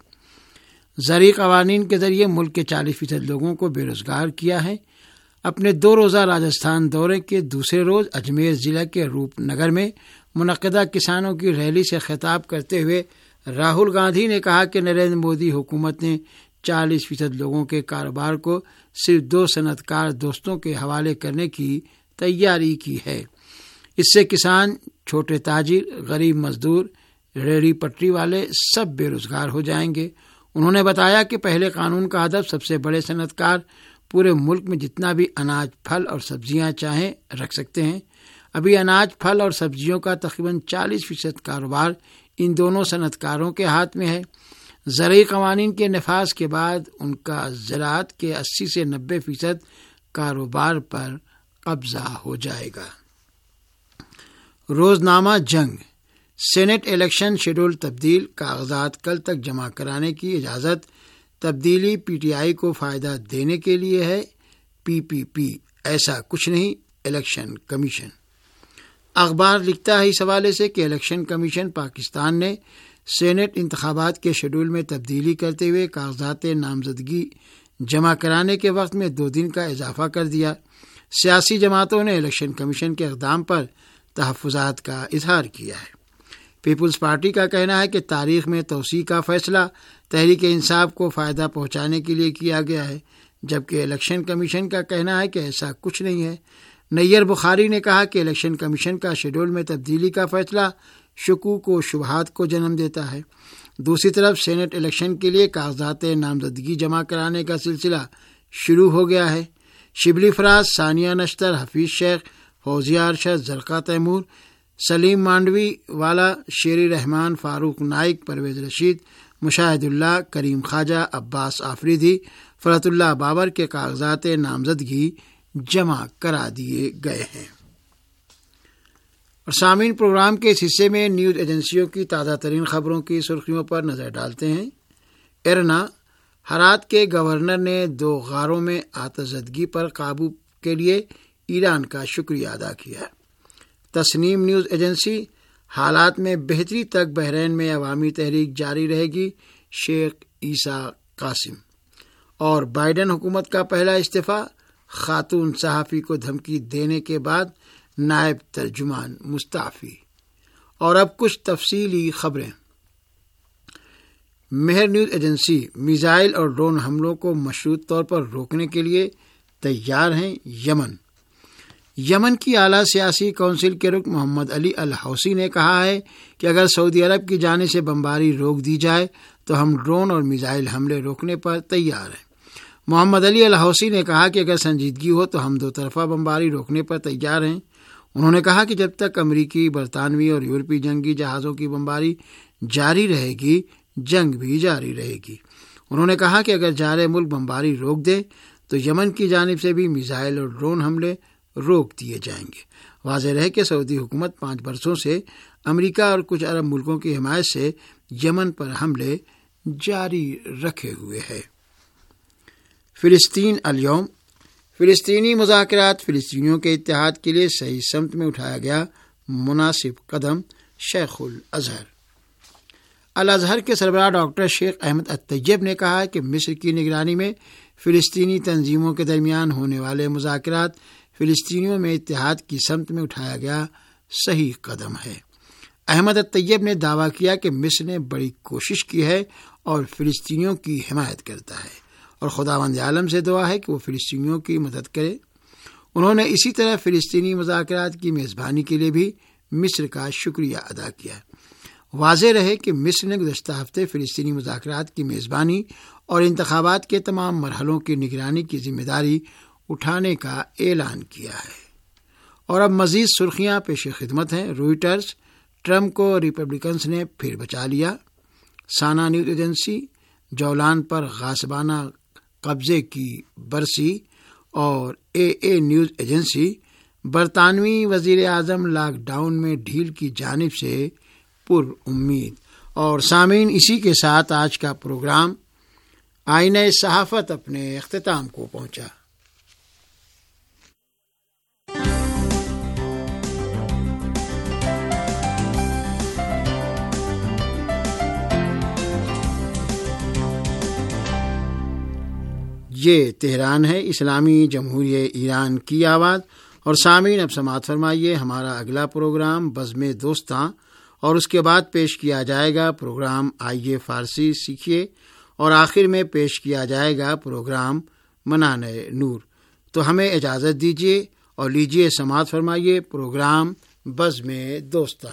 زرعی قوانین کے ذریعے ملک کے 40% لوگوں کو بے روزگار کیا ہے۔ اپنے 2 روزہ راجستھان دورے کے دوسرے روز اجمیر ضلع کے روپ نگر میں منعقدہ کسانوں کی ریلی سے خطاب کرتے ہوئے راہل گاندھی نے کہا کہ نریندر مودی حکومت نے 40% لوگوں کے کاروبار کو صرف 2 صنعت کار دوستوں کے حوالے کرنے کی تیاری کی ہے۔ اس سے کسان، چھوٹے تاجر، غریب مزدور، ریڑھی پٹری والے سب بے روزگار ہو جائیں گے۔ انہوں نے بتایا کہ پہلے قانون کا ہدف سب سے بڑے صنعت کار پورے ملک میں جتنا بھی اناج، پھل اور سبزیاں چاہیں رکھ سکتے ہیں۔ ابھی اناج، پھل اور سبزیوں کا تقریباً 40% کاروبار ان دونوں صنعت کاروں کے ہاتھ میں ہے۔ زرعی قوانین کے نفاذ کے بعد ان کا زراعت کے 80 سے 90% کاروبار پر قبضہ ہو جائے گا۔ روزنامہ جنگ، سینٹ الیکشن شیڈول تبدیل، کاغذات کل تک جمع کرانے کی اجازت۔ تبدیلی PTI کو فائدہ دینے کے لیے ہے، PPP ایسا کچھ نہیں، الیکشن کمیشن۔ اخبار لکھتا ہے اس حوالے سے کہ الیکشن کمیشن پاکستان نے سینٹ انتخابات کے شیڈول میں تبدیلی کرتے ہوئے کاغذات نامزدگی جمع کرانے کے وقت میں 2 دن کا اضافہ کر دیا۔ سیاسی جماعتوں نے الیکشن کمیشن کے اقدام پر تحفظات کا اظہار کیا ہے۔ پیپلز پارٹی کا کہنا ہے کہ تاریخ میں توسیع کا فیصلہ تحریک انصاف کو فائدہ پہنچانے کے لیے کیا گیا ہے، جبکہ الیکشن کمیشن کا کہنا ہے کہ ایسا کچھ نہیں ہے۔ نیر بخاری نے کہا کہ الیکشن کمیشن کا شیڈول میں تبدیلی کا فیصلہ شکوک و شبہات کو جنم دیتا ہے۔ دوسری طرف سینٹ الیکشن کے لیے کاغذات نامزدگی جمع کرانے کا سلسلہ شروع ہو گیا ہے۔ شبلی فراز، ثانیہ نشتر، حفیظ شیخ، فوزیہ ارشد، زرقا تیمور، سلیم مانڈوی والا، شیری رحمان، فاروق نائک، پرویز رشید، مشاہد اللہ، کریم خواجہ، عباس آفریدی، فرحت اللہ بابر کے کاغذات نامزدگی جمع کرا دیے گئے ہیں۔ اور سامعین، پروگرام کے اس حصے میں نیوز ایجنسیوں کی تازہ ترین خبروں کی سرخیوں پر نظر ڈالتے ہیں۔ ایرنا، ہرات کے گورنر نے 2 غاروں میں آتش زدگی پر قابو کے لیے ایران کا شکریہ ادا کیا۔ تسنیم نیوز ایجنسی، حالات میں بہتری تک بحرین میں عوامی تحریک جاری رہے گی، شیخ عیسیٰ قاسم۔ اور بائیڈن حکومت کا پہلا استعفیٰ، خاتون صحافی کو دھمکی دینے کے بعد نائب ترجمان مستعفی۔ اور اب کچھ تفصیلی خبریں۔ مہر نیوز ایجنسی، میزائل اور ڈرون حملوں کو مشروط طور پر روکنے کے لیے تیار ہیں یمن۔ یمن کی اعلیٰ سیاسی کونسل کے رکن محمد علی الحوثی نے کہا ہے کہ اگر سعودی عرب کی جانب سے بمباری روک دی جائے تو ہم ڈرون اور میزائل حملے روکنے پر تیار ہیں۔ محمد علی الحوثی نے کہا کہ اگر سنجیدگی ہو تو ہم 2 طرفہ بمباری روکنے پر تیار ہیں۔ انہوں نے کہا کہ جب تک امریکی، برطانوی اور یورپی جنگی جہازوں کی بمباری جاری رہے گی، جنگ بھی جاری رہے گی۔ انہوں نے کہا کہ اگر جارح ملک بمباری روک دے تو یمن کی جانب سے بھی میزائل اور ڈرون حملے روک دیے جائیں گے۔ واضح رہے کہ سعودی حکومت 5 برسوں سے امریکہ اور کچھ عرب ملکوں کی حمایت سے یمن پر حملے جاری رکھے ہوئے ہے۔ فلسطین اليوم، فلسطینی مذاکرات فلسطینیوں کے اتحاد کے لیے صحیح سمت میں اٹھایا گیا مناسب قدم، شیخ الازہر۔ الازہر کے سربراہ ڈاکٹر شیخ احمد الطیب نے کہا کہ مصر کی نگرانی میں فلسطینی تنظیموں کے درمیان ہونے والے مذاکرات فلسطینیوں میں اتحاد کی سمت میں اٹھایا گیا صحیح قدم ہے۔ احمد الطیب نے دعویٰ کیا کہ مصر نے بڑی کوشش کی ہے اور فلسطینیوں کی حمایت کرتا ہے، اور خداوند عالم سے دعا ہے کہ وہ فلسطینیوں کی مدد کرے۔ انہوں نے اسی طرح فلسطینی مذاکرات کی میزبانی کے لیے بھی مصر کا شکریہ ادا کیا۔ واضح رہے کہ مصر نے گزشتہ ہفتے فلسطینی مذاکرات کی میزبانی اور انتخابات کے تمام مرحلوں کی نگرانی کی ذمہ داری اٹھانے کا اعلان کیا ہے۔ اور اب مزید سرخیاں پیش خدمت ہیں۔ روئٹرز، ٹرمپ کو ریپبلکنز نے پھر بچا لیا۔ سانا نیوز ایجنسی، جولان پر غاصبانہ قبضے کی برسی۔ اور اے نیوز ایجنسی، برطانوی وزیر اعظم لاک ڈاؤن میں ڈھیل کی جانب سے پر امید۔ اور سامعین، اسی کے ساتھ آج کا پروگرام آئینہ صحافت اپنے اختتام کو پہنچا۔ یہ تہران ہے، اسلامی جمہوریہ ایران کی آواز۔ اور سامعین، اب سماعت فرمائیے ہمارا اگلا پروگرام بزم دوستاں، اور اس کے بعد پیش کیا جائے گا پروگرام آئیے فارسی سیکھیے، اور آخر میں پیش کیا جائے گا پروگرام منانۂ نور۔ تو ہمیں اجازت دیجیے اور لیجیے سماعت فرمائیے پروگرام بزم دوستاں۔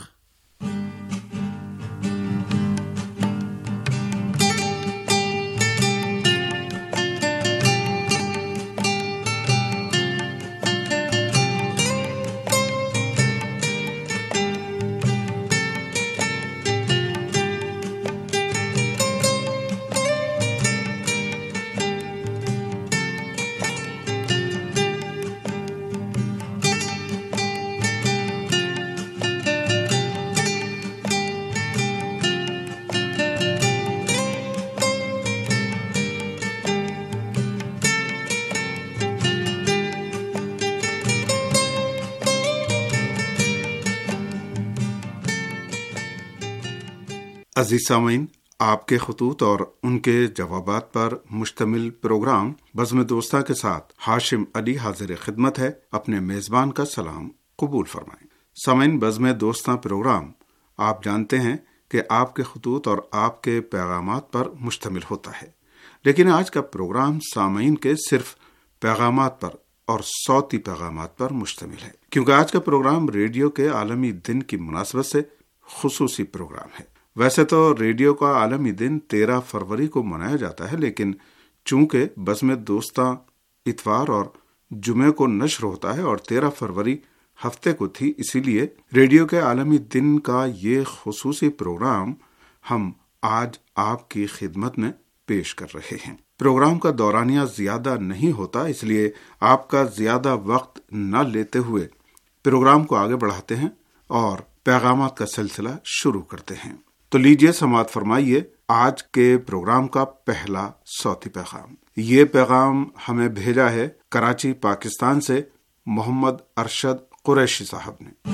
عزیز سامعین، آپ کے خطوط اور ان کے جوابات پر مشتمل پروگرام بزم دوستاں کے ساتھ ہاشم علی حاضر خدمت ہے۔ اپنے میزبان کا سلام قبول فرمائیں۔ سامعین، بزم دوستاں پروگرام آپ جانتے ہیں کہ آپ کے خطوط اور آپ کے پیغامات پر مشتمل ہوتا ہے، لیکن آج کا پروگرام سامعین کے صرف پیغامات پر اور صوتی پیغامات پر مشتمل ہے، کیونکہ آج کا پروگرام ریڈیو کے عالمی دن کی مناسبت سے خصوصی پروگرام ہے۔ ویسے تو ریڈیو کا عالمی دن 13 فروری کو منایا جاتا ہے، لیکن چونکہ بزم دوستاں اتوار اور جمعے کو نشر ہوتا ہے اور 13 فروری ہفتے کو تھی، اسی لیے ریڈیو کے عالمی دن کا یہ خصوصی پروگرام ہم آج آپ کی خدمت میں پیش کر رہے ہیں۔ پروگرام کا دورانیہ زیادہ نہیں ہوتا، اس لیے آپ کا زیادہ وقت نہ لیتے ہوئے پروگرام کو آگے بڑھاتے ہیں اور پیغامات کا سلسلہ شروع کرتے ہیں۔ تو لیجئے سماعت فرمائیے آج کے پروگرام کا پہلا صوتی پیغام۔ یہ پیغام ہمیں بھیجا ہے کراچی، پاکستان سے محمد ارشد قریشی صاحب نے۔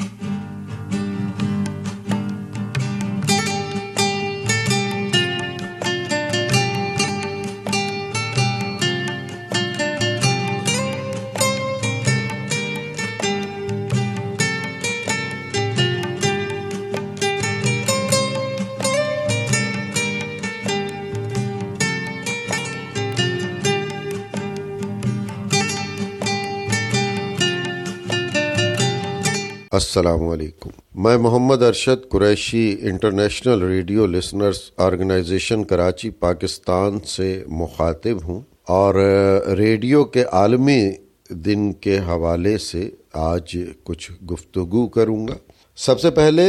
السلام علیکم، میں Muhammad Arshad Qureshi International Radio Listeners Organisation Karachi, Pakistan سے مخاطب ہوں، اور ریڈیو کے عالمی دن کے حوالے سے آج کچھ گفتگو کروں گا۔ سب سے پہلے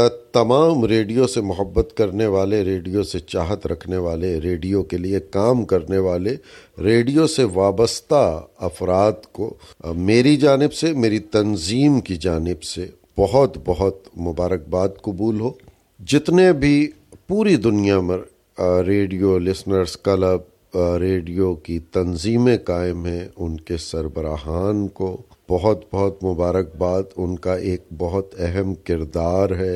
تمام ریڈیو سے محبت کرنے والے، ریڈیو سے چاہت رکھنے والے، ریڈیو کے لیے کام کرنے والے، ریڈیو سے وابستہ افراد کو میری جانب سے، میری تنظیم کی جانب سے بہت بہت مبارکباد قبول ہو۔ جتنے بھی پوری دنیا میں ریڈیو لسنرز کلب، ریڈیو کی تنظیمیں قائم ہیں، ان کے سربراہان کو بہت بہت مبارکباد۔ ان کا ایک بہت اہم کردار ہے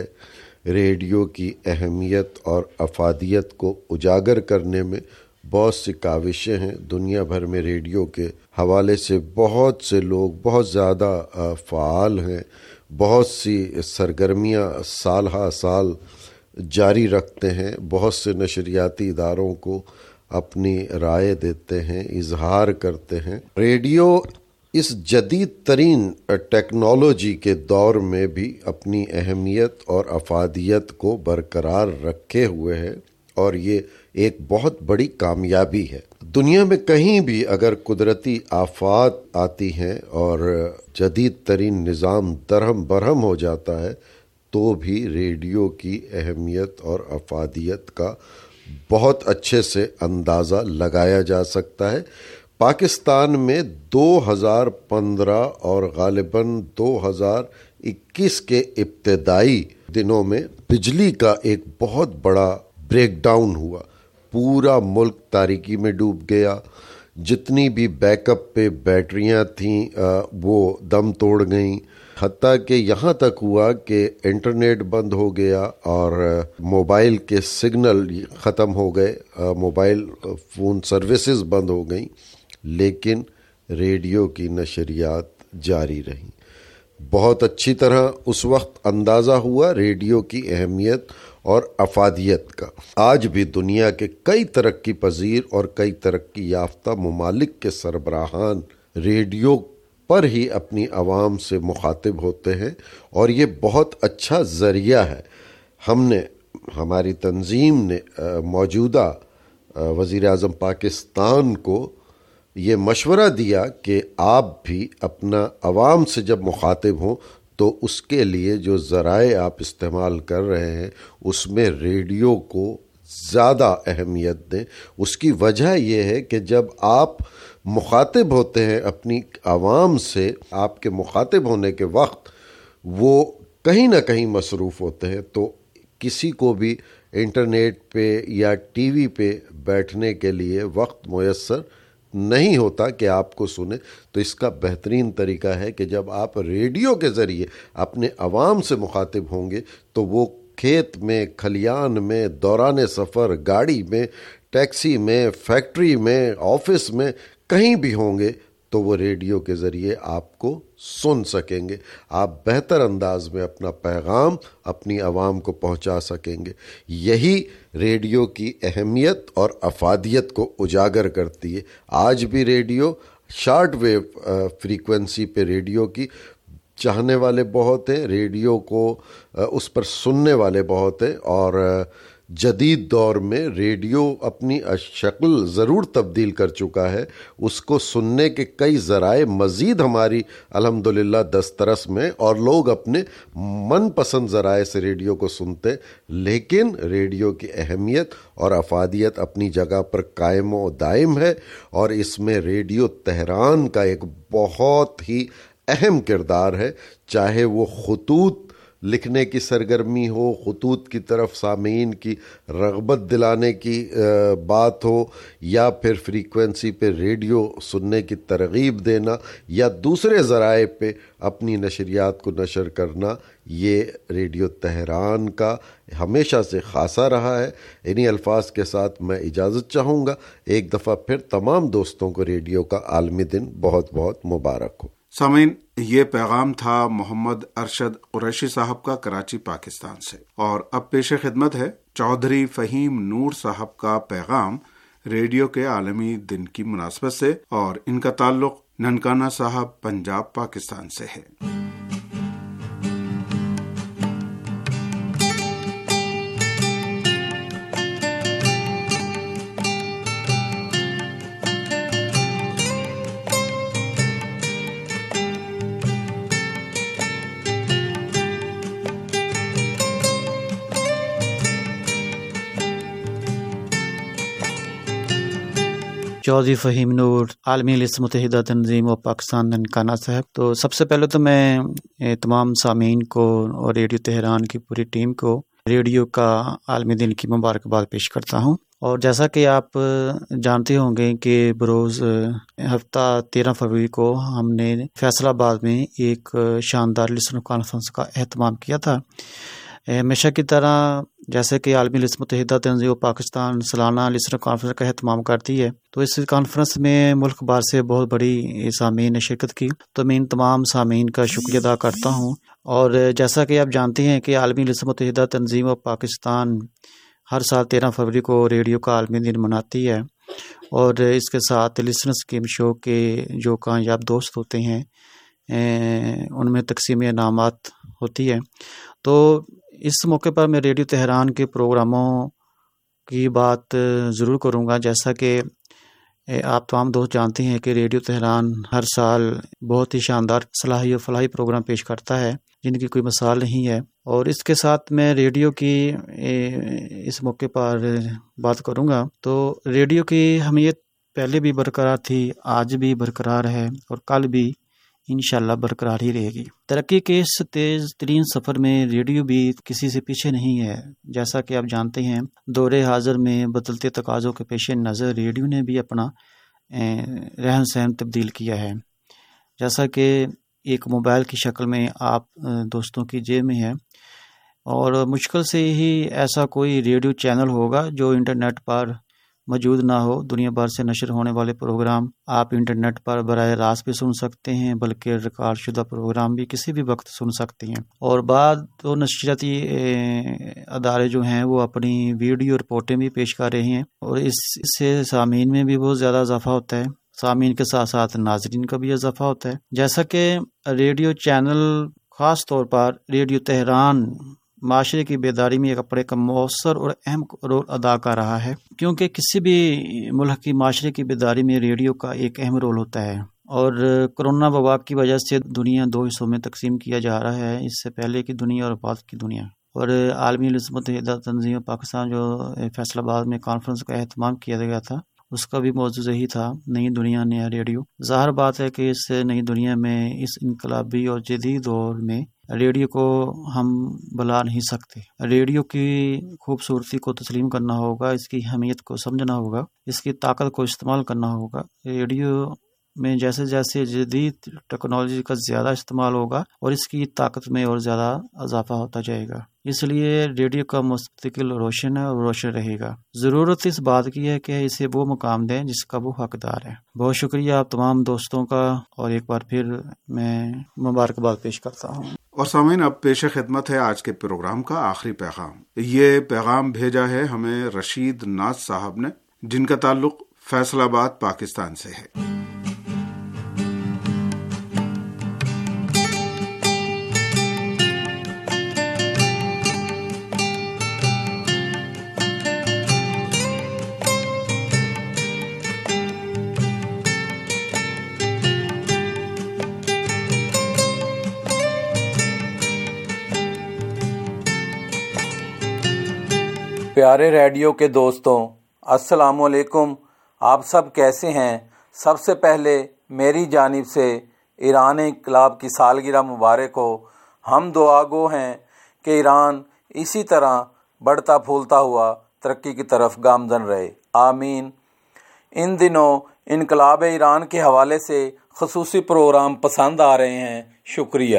ریڈیو کی اہمیت اور افادیت کو اجاگر کرنے میں۔ بہت سی کاوشیں ہیں دنیا بھر میں، ریڈیو کے حوالے سے بہت سے لوگ بہت زیادہ فعال ہیں، بہت سی سرگرمیاں سال ہا سال جاری رکھتے ہیں، بہت سے نشریاتی اداروں کو اپنی رائے دیتے ہیں، اظہار کرتے ہیں۔ ریڈیو اس جدید ترین ٹیکنالوجی کے دور میں بھی اپنی اہمیت اور افادیت کو برقرار رکھے ہوئے ہے، اور یہ ایک بہت بڑی کامیابی ہے۔ دنیا میں کہیں بھی اگر قدرتی آفات آتی ہیں اور جدید ترین نظام درہم برہم ہو جاتا ہے، تو بھی ریڈیو کی اہمیت اور افادیت کا بہت اچھے سے اندازہ لگایا جا سکتا ہے۔ پاکستان میں 2015 اور غالباً 2021 کے ابتدائی دنوں میں بجلی کا ایک بہت بڑا بریک ڈاؤن ہوا، پورا ملک تاریکی میں ڈوب گیا۔ جتنی بھی بیک اپ پہ بیٹریاں تھیں وہ دم توڑ گئیں، حتیٰ کہ یہاں تک ہوا کہ انٹرنیٹ بند ہو گیا اور موبائل کے سگنل ختم ہو گئے، موبائل فون سروسز بند ہو گئیں، لیکن ریڈیو کی نشریات جاری رہیں۔ بہت اچھی طرح اس وقت اندازہ ہوا ریڈیو کی اہمیت اور افادیت کا۔ آج بھی دنیا کے کئی ترقی پذیر اور کئی ترقی یافتہ ممالک کے سربراہان ریڈیو پر ہی اپنی عوام سے مخاطب ہوتے ہیں، اور یہ بہت اچھا ذریعہ ہے۔ ہماری تنظیم نے موجودہ وزیر اعظم پاکستان کو یہ مشورہ دیا کہ آپ بھی اپنا عوام سے جب مخاطب ہوں تو اس کے لیے جو ذرائع آپ استعمال کر رہے ہیں اس میں ریڈیو کو زیادہ اہمیت دیں۔ اس کی وجہ یہ ہے کہ جب آپ مخاطب ہوتے ہیں اپنی عوام سے، آپ کے مخاطب ہونے کے وقت وہ کہیں نہ کہیں مصروف ہوتے ہیں، تو کسی کو بھی انٹرنیٹ پہ یا ٹی وی پہ بیٹھنے کے لیے وقت میسر نہیں ہوتا کہ آپ کو سنیں۔ تو اس کا بہترین طریقہ ہے کہ جب آپ ریڈیو کے ذریعے اپنے عوام سے مخاطب ہوں گے تو وہ کھیت میں، کھلیان میں، دوران سفر، گاڑی میں، ٹیکسی میں، فیکٹری میں، آفس میں، کہیں بھی ہوں گے تو وہ ریڈیو کے ذریعے آپ کو سن سکیں گے، آپ بہتر انداز میں اپنا پیغام اپنی عوام کو پہنچا سکیں گے۔ یہی ریڈیو کی اہمیت اور افادیت کو اجاگر کرتی ہے۔ آج بھی ریڈیو شارٹ ویو فریکوینسی پہ ریڈیو کی چاہنے والے بہت ہیں، ریڈیو کو اس پر سننے والے بہت ہیں، اور جدید دور میں ریڈیو اپنی شکل ضرور تبدیل کر چکا ہے۔ اس کو سننے کے کئی ذرائع مزید ہماری الحمدللہ دسترس میں، اور لوگ اپنے من پسند ذرائع سے ریڈیو کو سنتے، لیکن ریڈیو کی اہمیت اور افادیت اپنی جگہ پر قائم و دائم ہے، اور اس میں ریڈیو تہران کا ایک بہت ہی اہم کردار ہے، چاہے وہ خطوط لکھنے کی سرگرمی ہو، خطوط کی طرف سامعین کی رغبت دلانے کی بات ہو، یا پھر فریکوینسی پہ ریڈیو سننے کی ترغیب دینا، یا دوسرے ذرائع پہ اپنی نشریات کو نشر کرنا، یہ ریڈیو تہران کا ہمیشہ سے خاصہ رہا ہے۔ انہی الفاظ کے ساتھ میں اجازت چاہوں گا۔ ایک دفعہ پھر تمام دوستوں کو ریڈیو کا عالمی دن بہت بہت مبارک ہو۔ سامعین، یہ پیغام تھا محمد ارشد قریشی صاحب کا کراچی پاکستان سے، اور اب پیش خدمت ہے چودھری فہیم نور صاحب کا پیغام ریڈیو کے عالمی دن کی مناسبت سے، اور ان کا تعلق ننکانہ صاحب پنجاب پاکستان سے ہے۔ چودھری فہیم نور، عالمی لسٹ متحدہ تنظیم و پاکستان ننکانہ صاحب۔ تو سب سے پہلے تو میں تمام سامعین کو اور ریڈیو تہران کی پوری ٹیم کو ریڈیو کا عالمی دن کی مبارکباد پیش کرتا ہوں۔ اور جیسا کہ آپ جانتے ہوں گے کہ بروز ہفتہ 13 فروری کو ہم نے فیصل آباد میں ایک شاندار لسنر کانفرنس کا اہتمام کیا تھا۔ ہمیشہ کی طرح جیسے کہ عالمی لسٹ متحدہ تنظیم پاکستان سالانہ لسنر کانفرنس کا اہتمام کرتی ہے، تو اس کانفرنس میں ملک بھر سے بہت بڑی سامعین نے شرکت کی، تو میں ان تمام سامعین کا شکریہ ادا کرتا ہوں۔ اور جیسا کہ آپ جانتے ہیں کہ عالمی لسٹ متحدہ تنظیم پاکستان ہر سال 13 فروری کو ریڈیو کا عالمی دن مناتی ہے، اور اس کے ساتھ لسنر اسکیم شو کے جو کامیاب دوست ہوتے ہیں ان میں تقسیم انعامات ہوتی ہے۔ تو اس موقع پر میں ریڈیو تہران کے پروگراموں کی بات ضرور کروں گا۔ جیسا کہ آپ تمام دوست جانتے ہیں کہ ریڈیو تہران ہر سال بہت ہی شاندار صلاحی و فلاحی پروگرام پیش کرتا ہے جن کی کوئی مثال نہیں ہے، اور اس کے ساتھ میں ریڈیو کی اس موقع پر بات کروں گا۔ تو ریڈیو کی اہمیت پہلے بھی برقرار تھی، آج بھی برقرار ہے، اور کل بھی انشاءاللہ برقرار ہی رہے گی۔ ترقی کے اس تیز ترین سفر میں ریڈیو بھی کسی سے پیچھے نہیں ہے۔ جیسا کہ آپ جانتے ہیں دور حاضر میں بدلتے تقاضوں کے پیش نظر ریڈیو نے بھی اپنا رہن سہن تبدیل کیا ہے۔ جیسا کہ ایک موبائل کی شکل میں آپ دوستوں کی جیب میں ہے، اور مشکل سے ہی ایسا کوئی ریڈیو چینل ہوگا جو انٹرنیٹ پر موجود نہ ہو۔ دنیا بھر سے نشر ہونے والے پروگرام آپ انٹرنیٹ پر براہ راست بھی سن سکتے ہیں، بلکہ ریکارڈ شدہ پروگرام بھی کسی بھی وقت سن سکتے ہیں۔ اور بعض تو نشریاتی ادارے جو ہیں وہ اپنی ویڈیو رپورٹیں بھی پیش کر رہے ہیں، اور اس سے سامعین میں بھی بہت زیادہ اضافہ ہوتا ہے، سامعین کے ساتھ ساتھ ناظرین کا بھی اضافہ ہوتا ہے۔ جیسا کہ ریڈیو چینل خاص طور پر ریڈیو تہران معاشرے کی بیداری میں ایک بڑے کا مؤثر اور اہم رول ادا کر رہا ہے، کیونکہ کسی بھی ملک کی معاشرے کی بیداری میں ریڈیو کا ایک اہم رول ہوتا ہے۔ اور کرونا وبا کی وجہ سے دنیا دو حصوں میں تقسیم کیا جا رہا ہے، اس سے پہلے کی دنیا اور بعد کی دنیا۔ اور عالمی لسٹ متحدہ تنظیم پاکستان جو فیصل آباد میں کانفرنس کا اہتمام کیا گیا تھا، اس کا بھی موضوع یہی تھا، نئی دنیا نیا ریڈیو۔ ظاہر بات ہے کہ اس نئی دنیا میں اس انقلابی اور جدید دور میں ریڈیو کو ہم بلا نہیں سکتے۔ ریڈیو کی خوبصورتی کو تسلیم کرنا ہوگا، اس کی اہمیت کو سمجھنا ہوگا، اس کی طاقت کو استعمال کرنا ہوگا۔ ریڈیو میں جیسے جیسے جدید ٹیکنالوجی کا زیادہ استعمال ہوگا اور اس کی طاقت میں اور زیادہ اضافہ ہوتا جائے گا، اس لیے ریڈیو کا مستقل روشن ہے اور روشن رہے گا۔ ضرورت اس بات کی ہے کہ اسے وہ مقام دیں جس کا وہ حقدار ہے۔ بہت شکریہ آپ تمام دوستوں کا، اور ایک بار پھر میں مبارکباد پیش کرتا ہوں۔ اور سامعین، اب پیش خدمت ہے آج کے پروگرام کا آخری پیغام۔ یہ پیغام بھیجا ہے ہمیں رشید ناز صاحب نے، جن کا تعلق فیصل آباد پاکستان سے ہے۔ پیارے ریڈیو کے دوستوں، السلام علیکم۔ آپ سب کیسے ہیں؟ سب سے پہلے میری جانب سے ایران انقلاب کی سالگرہ مبارک ہو۔ ہم دعا گو ہیں کہ ایران اسی طرح بڑھتا پھولتا ہوا ترقی کی طرف گامزن رہے، آمین۔ ان دنوں انقلاب ایران کے حوالے سے خصوصی پروگرام پسند آ رہے ہیں، شکریہ۔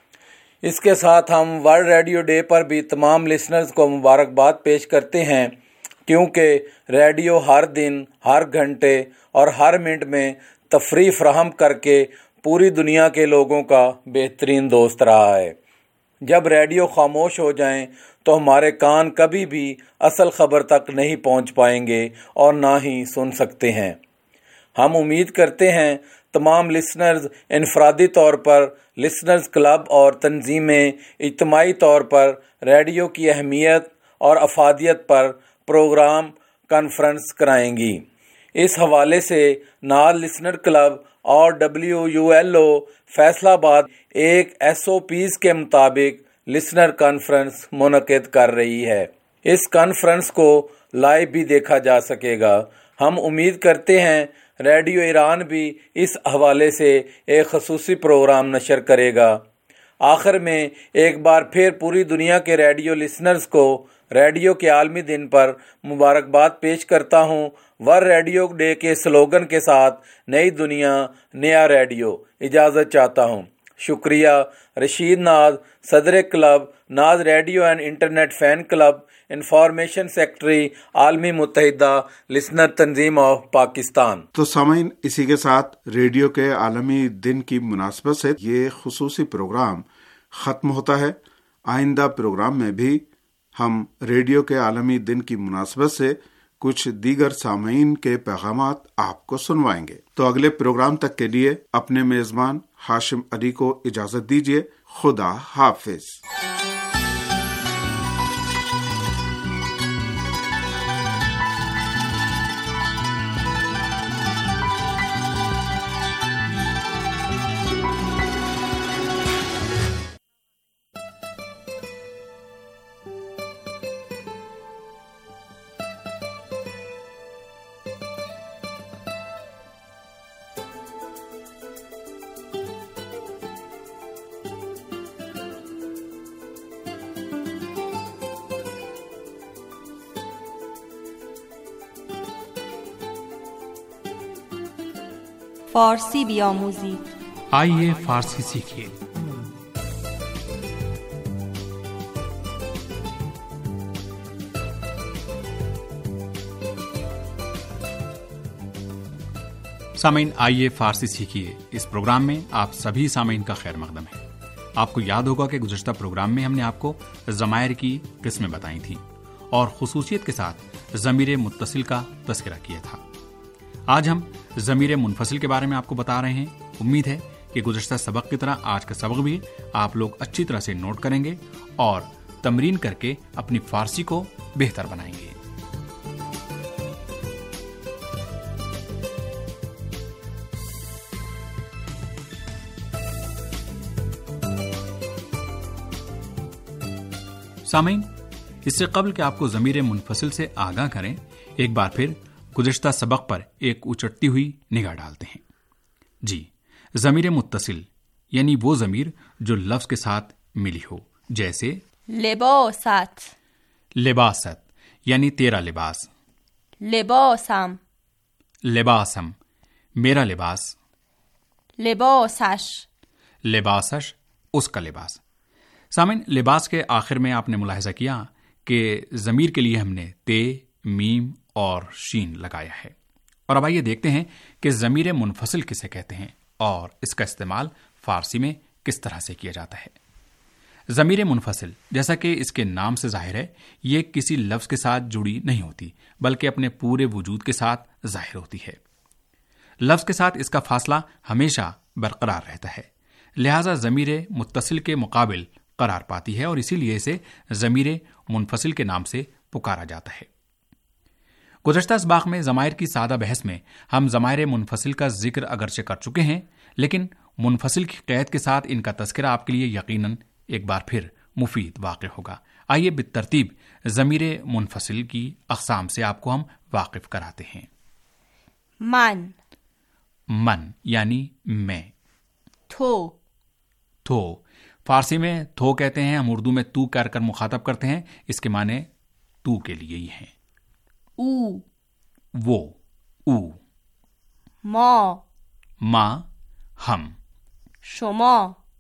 اس کے ساتھ ہم ورلڈ ریڈیو ڈے پر بھی تمام لسنرز کو مبارکباد پیش کرتے ہیں، کیونکہ ریڈیو ہر دن، ہر گھنٹے اور ہر منٹ میں تفریح فراہم کر کے پوری دنیا کے لوگوں کا بہترین دوست رہا ہے۔ جب ریڈیو خاموش ہو جائیں تو ہمارے کان کبھی بھی اصل خبر تک نہیں پہنچ پائیں گے اور نہ ہی سن سکتے ہیں۔ ہم امید کرتے ہیں تمام لسنرز انفرادی طور پر، لسنرز کلب اور تنظیمیں اجتماعی طور پر ریڈیو کی اہمیت اور افادیت پر پروگرام کانفرنس کرائیں گی۔ اس حوالے سے نال لسنر کلب اور WULO فیصل آباد ایک SOPs کے مطابق لسنر کانفرنس منعقد کر رہی ہے۔ اس کانفرنس کو لائیو بھی دیکھا جا سکے گا۔ ہم امید کرتے ہیں ریڈیو ایران بھی اس حوالے سے ایک خصوصی پروگرام نشر کرے گا۔ آخر میں ایک بار پھر پوری دنیا کے ریڈیو لسنرز کو ریڈیو کے عالمی دن پر مبارکباد پیش کرتا ہوں۔ ورلڈ ریڈیو ڈے کے سلوگن کے ساتھ نئی دنیا، نیا ریڈیو۔ اجازت چاہتا ہوں۔ شکریہ۔ رشید ناز، صدر club Naz Radio and Internet Fan Club, information secretary, عالمی متحدہ لسنر تنظیم آف پاکستان۔ تو سامعین، اسی کے ساتھ ریڈیو کے عالمی دن کی مناسبت سے یہ خصوصی پروگرام ختم ہوتا ہے۔ آئندہ پروگرام میں بھی ہم ریڈیو کے عالمی دن کی مناسبت سے کچھ دیگر سامعین کے پیغامات آپ کو سنوائیں گے۔ تو اگلے پروگرام تک کے لیے اپنے میزبان ہاشم علی کو اجازت دیجیے۔ خدا حافظ۔ فارسی بیاموزید، آئیے فارسی سیکھیے۔ سامعین، آئیے فارسی سیکھیے۔ اس پروگرام میں آپ سبھی سامعین کا خیر مقدم ہے۔ آپ کو یاد ہوگا کہ گزشتہ پروگرام میں ہم نے آپ کو ضمائر کی قسمیں بتائی تھیں اور خصوصیت کے ساتھ ضمیر متصل کا تذکرہ کیا تھا۔ آج ہم ضمیر منفصل کے بارے میں آپ کو بتا رہے ہیں۔ امید ہے کہ گزشتہ سبق کی طرح آج کا سبق بھی آپ لوگ اچھی طرح سے نوٹ کریں گے اور تمرین کر کے اپنی فارسی کو بہتر بنائیں گے۔ سامعین، اس سے قبل کہ آپ کو ضمیر منفصل سے آگاہ کریں، ایک بار پھر گزشتہ سبق پر ایک اچٹتی ہوئی نگاہ ڈالتے ہیں۔ جی، ضمیر متصل یعنی وہ ضمیر جو لفظ کے ساتھ ملی ہو، جیسے لباست، لباست یعنی تیرا لباس، لباسم، لباسم میرا لباس، لباسش لباسش اس کا لباس. سامعین، لباس کے آخر میں آپ نے ملاحظہ کیا کہ ضمیر کے لیے ہم نے تے، میم اور شین لگایا ہے. اور اب آئیے دیکھتے ہیں کہ ضمیر منفصل کسے کہتے ہیں اور اس کا استعمال فارسی میں کس طرح سے کیا جاتا ہے. ضمیر منفصل، جیسا کہ اس کے نام سے ظاہر ہے، یہ کسی لفظ کے ساتھ جڑی نہیں ہوتی بلکہ اپنے پورے وجود کے ساتھ ظاہر ہوتی ہے. لفظ کے ساتھ اس کا فاصلہ ہمیشہ برقرار رہتا ہے، لہذا ضمیر متصل کے مقابل قرار پاتی ہے اور اسی لیے اسے ضمیر منفصل کے نام سے پکارا جاتا ہے. گزشتہ اسباق میں ضمائر کی سادہ بحث میں ہم ضمائر منفصل کا ذکر اگرچہ کر چکے ہیں، لیکن منفصل کی قید کے ساتھ ان کا تذکرہ آپ کے لیے یقیناً ایک بار پھر مفید واقع ہوگا. آئیے بالترتیب ضمیر منفصل کی اقسام سے آپ کو ہم واقف کراتے ہیں. من من یعنی میں. تو تھو فارسی میں تھو کہتے ہیں، ہم اردو میں تو کہہ کر مخاطب کرتے ہیں. اس کے معنی تو کے لیے ہی ہیں. او وہ، او. ما ما ہم. شما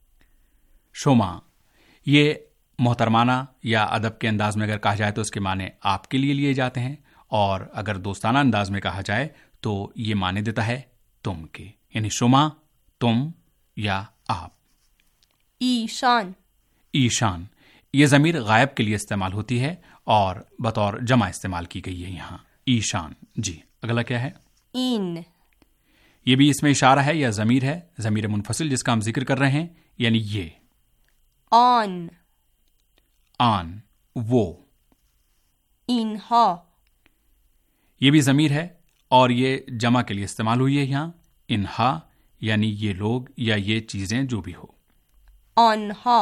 شما یہ محترمانہ یا ادب کے انداز میں اگر کہا جائے تو اس کے معنی آپ کے لیے لیے جاتے ہیں، اور اگر دوستانہ انداز میں کہا جائے تو یہ معنی دیتا ہے تم کے، یعنی شما تم یا آپ. ایشان ایشان یہ ضمیر غائب کے لیے استعمال ہوتی ہے اور بطور جمع استعمال کی گئی ہے یہاں. ایشان. جی اگلا کیا ہے؟ این یہ بھی اس میں اشارہ ہے یا ضمیر ہے، ضمیر منفصل جس کا ہم ذکر کر رہے ہیں، یعنی یہ. آن آن وہ. اینہا یہ بھی ضمیر ہے اور یہ جمع کے لیے استعمال ہوئی ہے یہاں. انہا یعنی یہ لوگ یا یہ چیزیں جو بھی ہو. آنہا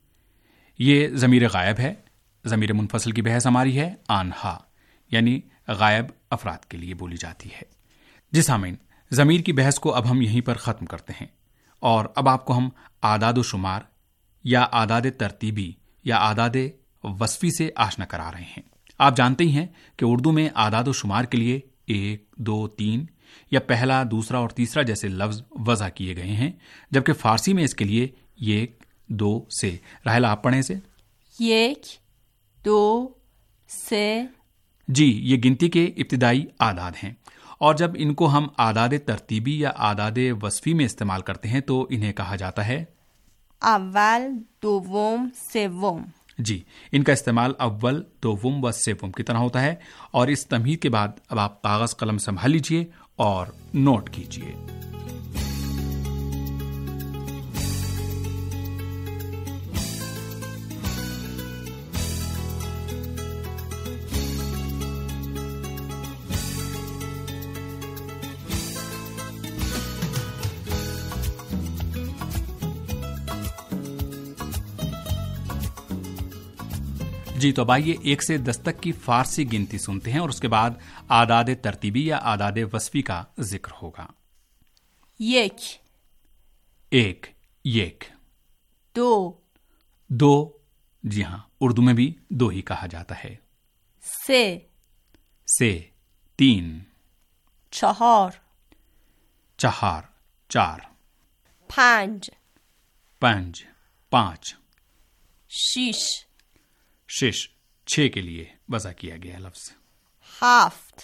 یہ ضمیر غائب ہے. ضمیر منفصل کی بحث ہماری ہے آنہا، یعنی غائب افراد کے لیے بولی جاتی ہے. جی سامعین، ضمیر کی بحث کو اب ہم یہیں پر ختم کرتے ہیں اور اب آپ کو ہم اعداد و شمار یا اعداد ترتیبی یا اعداد وصفی سے آشنا کرا رہے ہیں. آپ جانتے ہی ہیں کہ اردو میں اعداد و شمار کے لیے 1، 2، 3 یا پہلا، دوسرا اور تیسرا جیسے لفظ وضع کیے گئے ہیں، جبکہ فارسی میں اس کے لیے 1، 2 سے. راحلہ آپ پڑھیں سے. 1، 2، 3. جی یہ گنتی کے ابتدائی اعداد ہیں، اور جب ان کو ہم اعداد ترتیبی یا اعداد وصفی میں استعمال کرتے ہیں تو انہیں کہا جاتا ہے اول، دوم، سوم. جی ان کا استعمال اول، دوم و سوم کی طرح ہوتا ہے. اور اس تمہید کے بعد اب آپ کاغذ قلم سنبھال لیجئے اور نوٹ کیجئے. جی تو اب آئیے 1 سے 10 تک کی فارسی گنتی سنتے ہیں اور اس کے بعد اعداد ترتیبی یا اعداد وصفی کا ذکر ہوگا. 1، 1 یک. 2، 2 جی ہاں اردو میں بھی 2 ہی کہا جاتا ہے. 3، 3. 4، 4. 5، 5. 6، 6 کے لیے وضع کیا گیا لفظ. 7،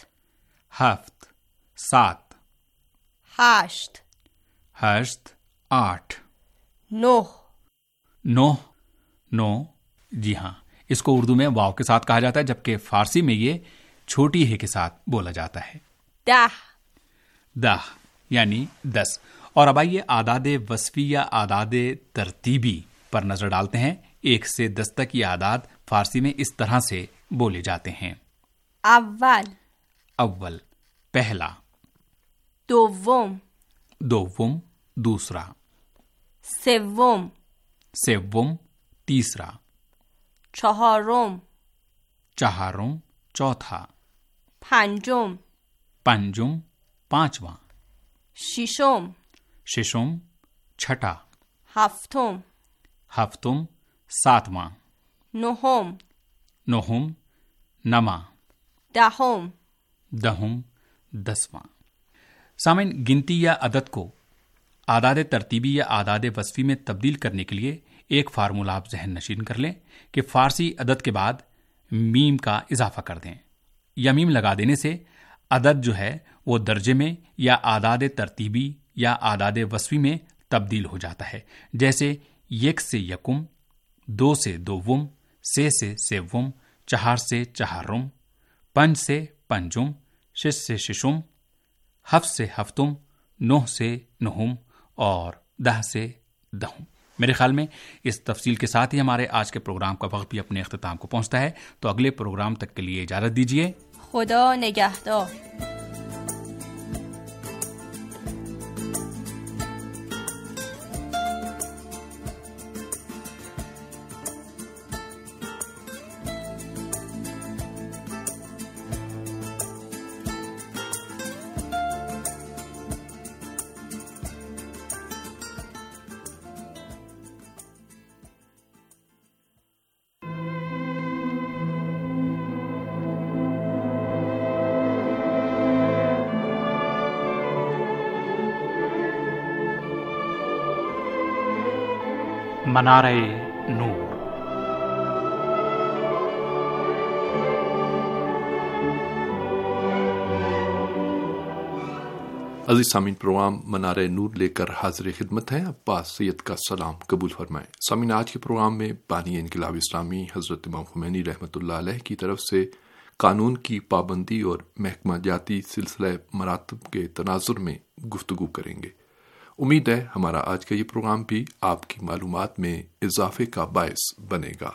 7. 8، 8. 9، 9 جی ہاں اس کو اردو میں واو کے ساتھ کہا جاتا ہے، جبکہ فارسی میں یہ چھوٹی ہے کے ساتھ بولا جاتا ہے. 10 یعنی 10. اور اب آئیے اعداد وصفی یا اعداد ترتیبی پر نظر ڈالتے ہیں. 1 سے 10 تک یہ اعداد فارسی میں اس طرح سے بولے جاتے ہیں. اول پہلا. دوم دوسرا. سوم تیسرا. چہارم چوتھا. پنجم پانچواں. ششم چھٹا. ہفتم ساتواں. نہم نواں. دہم 10واں. سامعین گنتی یا عدد کو اعداد ترتیبی یا اعداد وصفی میں تبدیل کرنے کے لیے ایک فارمولہ آپ ذہن نشین کر لیں کہ فارسی عدد کے بعد میم کا اضافہ کر دیں، یا میم لگا دینے سے عدد جو ہے وہ درجے میں یا اعداد ترتیبی یا اعداد وصفی میں تبدیل ہو جاتا ہے، جیسے یک سے یکم، دو سے دوم، سے سیوم، چہار سے چہارم، پنج سے پنجم، شش سے ششم، ہفت سے ہفتم، نوح سے نہم اور دہ سے دہم۔ میرے خیال میں اس تفصیل کے ساتھ ہی ہمارے آج کے پروگرام کا وقت بھی اپنے اختتام کو پہنچتا ہے، تو اگلے پروگرام تک کے لیے اجازت دیجیے۔ خدا نگہدار۔ منارہ نور۔ عزیز سامعین، پروگرام منارہ نور لے کر حاضر خدمت ہے۔ عباس سید کا سلام قبول فرمائیں۔ سامعین، آج کے پروگرام میں بانی انقلاب اسلامی حضرت امام خمینی رحمۃ اللہ علیہ کی طرف سے قانون کی پابندی اور محکمہ جاتی سلسلہ مراتب کے تناظر میں گفتگو کریں گے۔ امید ہے ہمارا آج کا یہ پروگرام بھی آپ کی معلومات میں اضافے کا باعث بنے گا۔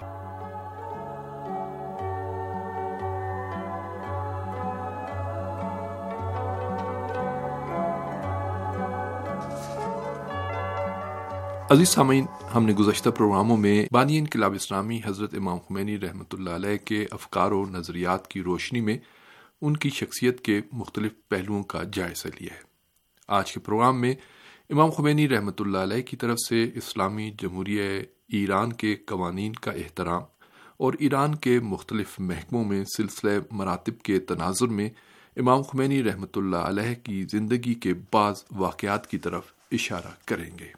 عزیز سامعین، ہم نے گزشتہ پروگراموں میں بانی انقلاب اسلامی حضرت امام خمینی رحمۃ اللہ علیہ کے افکار و نظریات کی روشنی میں ان کی شخصیت کے مختلف پہلوؤں کا جائزہ لیا ہے۔ آج کے پروگرام میں امام خمینی رحمۃ اللہ علیہ کی طرف سے اسلامی جمہوریہ ایران کے قوانین کا احترام اور ایران کے مختلف محکموں میں سلسلہ مراتب کے تناظر میں امام خمینی رحمۃ اللہ علیہ کی زندگی کے بعض واقعات کی طرف اشارہ کریں گے۔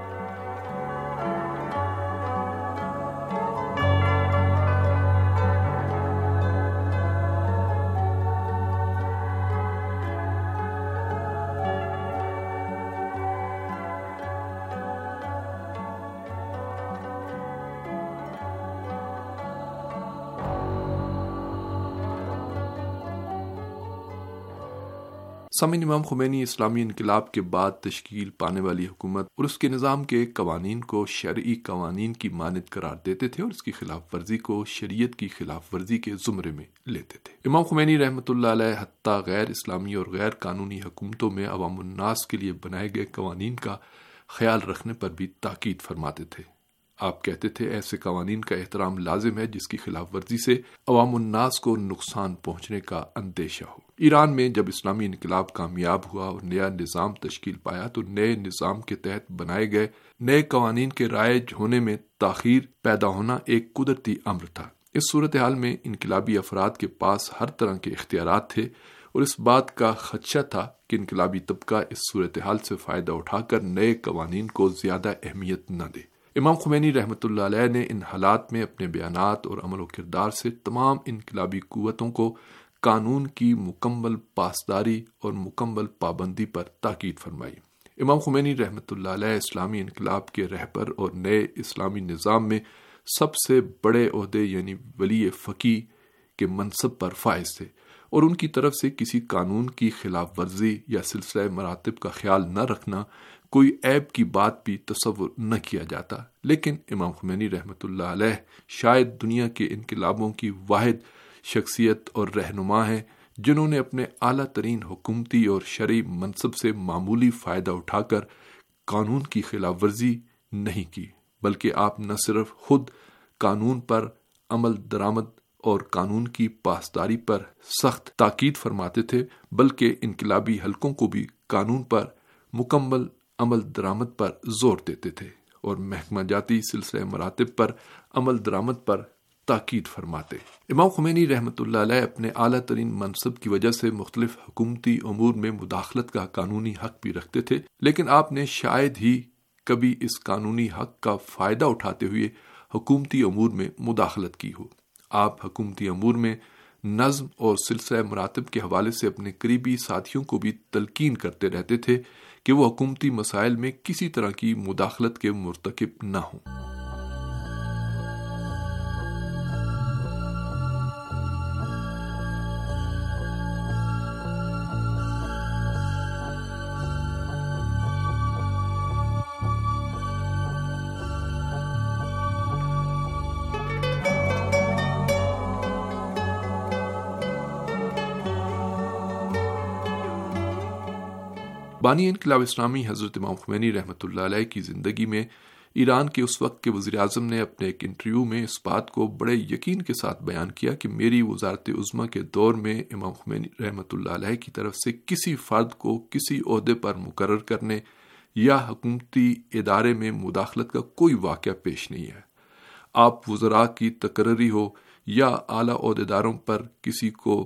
سامعین، امام خمینی اسلامی انقلاب کے بعد تشکیل پانے والی حکومت اور اس کے نظام کے قوانین کو شرعی قوانین کی مانند قرار دیتے تھے اور اس کی خلاف ورزی کو شریعت کی خلاف ورزی کے زمرے میں لیتے تھے۔ امام خمینی رحمۃ اللہ علیہ حتیٰ غیر اسلامی اور غیر قانونی حکومتوں میں عوام الناس کے لیے بنائے گئے قوانین کا خیال رکھنے پر بھی تاکید فرماتے تھے۔ آپ کہتے تھے ایسے قوانین کا احترام لازم ہے جس کی خلاف ورزی سے عوام الناس کو نقصان پہنچنے کا اندیشہ ہو۔ ایران میں جب اسلامی انقلاب کامیاب ہوا اور نیا نظام تشکیل پایا تو نئے نظام کے تحت بنائے گئے نئے قوانین کے رائج ہونے میں تاخیر پیدا ہونا ایک قدرتی امر تھا۔ اس صورتحال میں انقلابی افراد کے پاس ہر طرح کے اختیارات تھے اور اس بات کا خدشہ تھا کہ انقلابی طبقہ اس صورتحال سے فائدہ اٹھا کر نئے قوانین کو زیادہ اہمیت نہ دے۔ امام خمینی رحمۃ اللہ علیہ نے ان حالات میں اپنے بیانات اور عمل و کردار سے تمام انقلابی قوتوں کو قانون کی مکمل پاسداری اور مکمل پابندی پر تاکید فرمائی۔ امام خمینی رحمۃ اللہ علیہ اسلامی انقلاب کے رہبر اور نئے اسلامی نظام میں سب سے بڑے عہدے یعنی ولی فقیہ کے منصب پر فائز تھے اور ان کی طرف سے کسی قانون کی خلاف ورزی یا سلسلہ مراتب کا خیال نہ رکھنا کوئی عیب کی بات بھی تصور نہ کیا جاتا۔ لیکن امام خمینی رحمۃ اللہ علیہ شاید دنیا کے انقلابوں کی واحد شخصیت اور رہنما ہیں جنہوں نے اپنے اعلیٰ ترین حکومتی اور شرعی منصب سے معمولی فائدہ اٹھا کر قانون کی خلاف ورزی نہیں کی، بلکہ آپ نہ صرف خود قانون پر عمل درآمد اور قانون کی پاسداری پر سخت تاکید فرماتے تھے بلکہ انقلابی حلقوں کو بھی قانون پر مکمل عمل درآمد پر زور دیتے تھے اور محکمہ جاتی سلسلہ مراتب پر عمل درآمد پر تاکید فرماتے۔ امام خمینی رحمۃ اللہ علیہ اپنے اعلیٰ ترین منصب کی وجہ سے مختلف حکومتی امور میں مداخلت کا قانونی حق بھی رکھتے تھے، لیکن آپ نے شاید ہی کبھی اس قانونی حق کا فائدہ اٹھاتے ہوئے حکومتی امور میں مداخلت کی ہو۔ آپ حکومتی امور میں نظم اور سلسلہ مراتب کے حوالے سے اپنے قریبی ساتھیوں کو بھی تلقین کرتے رہتے تھے کہ وہ حکومتی مسائل میں کسی طرح کی مداخلت کے مرتکب نہ ہوں۔ بانی انقلاب اسلامی حضرت امام خمینی رحمۃ اللہ علیہ کی زندگی میں ایران کے اس وقت کے وزیر اعظم نے اپنے ایک انٹرویو میں اس بات کو بڑے یقین کے ساتھ بیان کیا کہ میری وزارت عظمیٰ کے دور میں امام خمینی رحمۃ اللہ علیہ کی طرف سے کسی فرد کو کسی عہدے پر مقرر کرنے یا حکومتی ادارے میں مداخلت کا کوئی واقعہ پیش نہیں ہے۔ آپ وزراء کی تقرری ہو یا اعلیٰ عہدیداروں پر کسی کو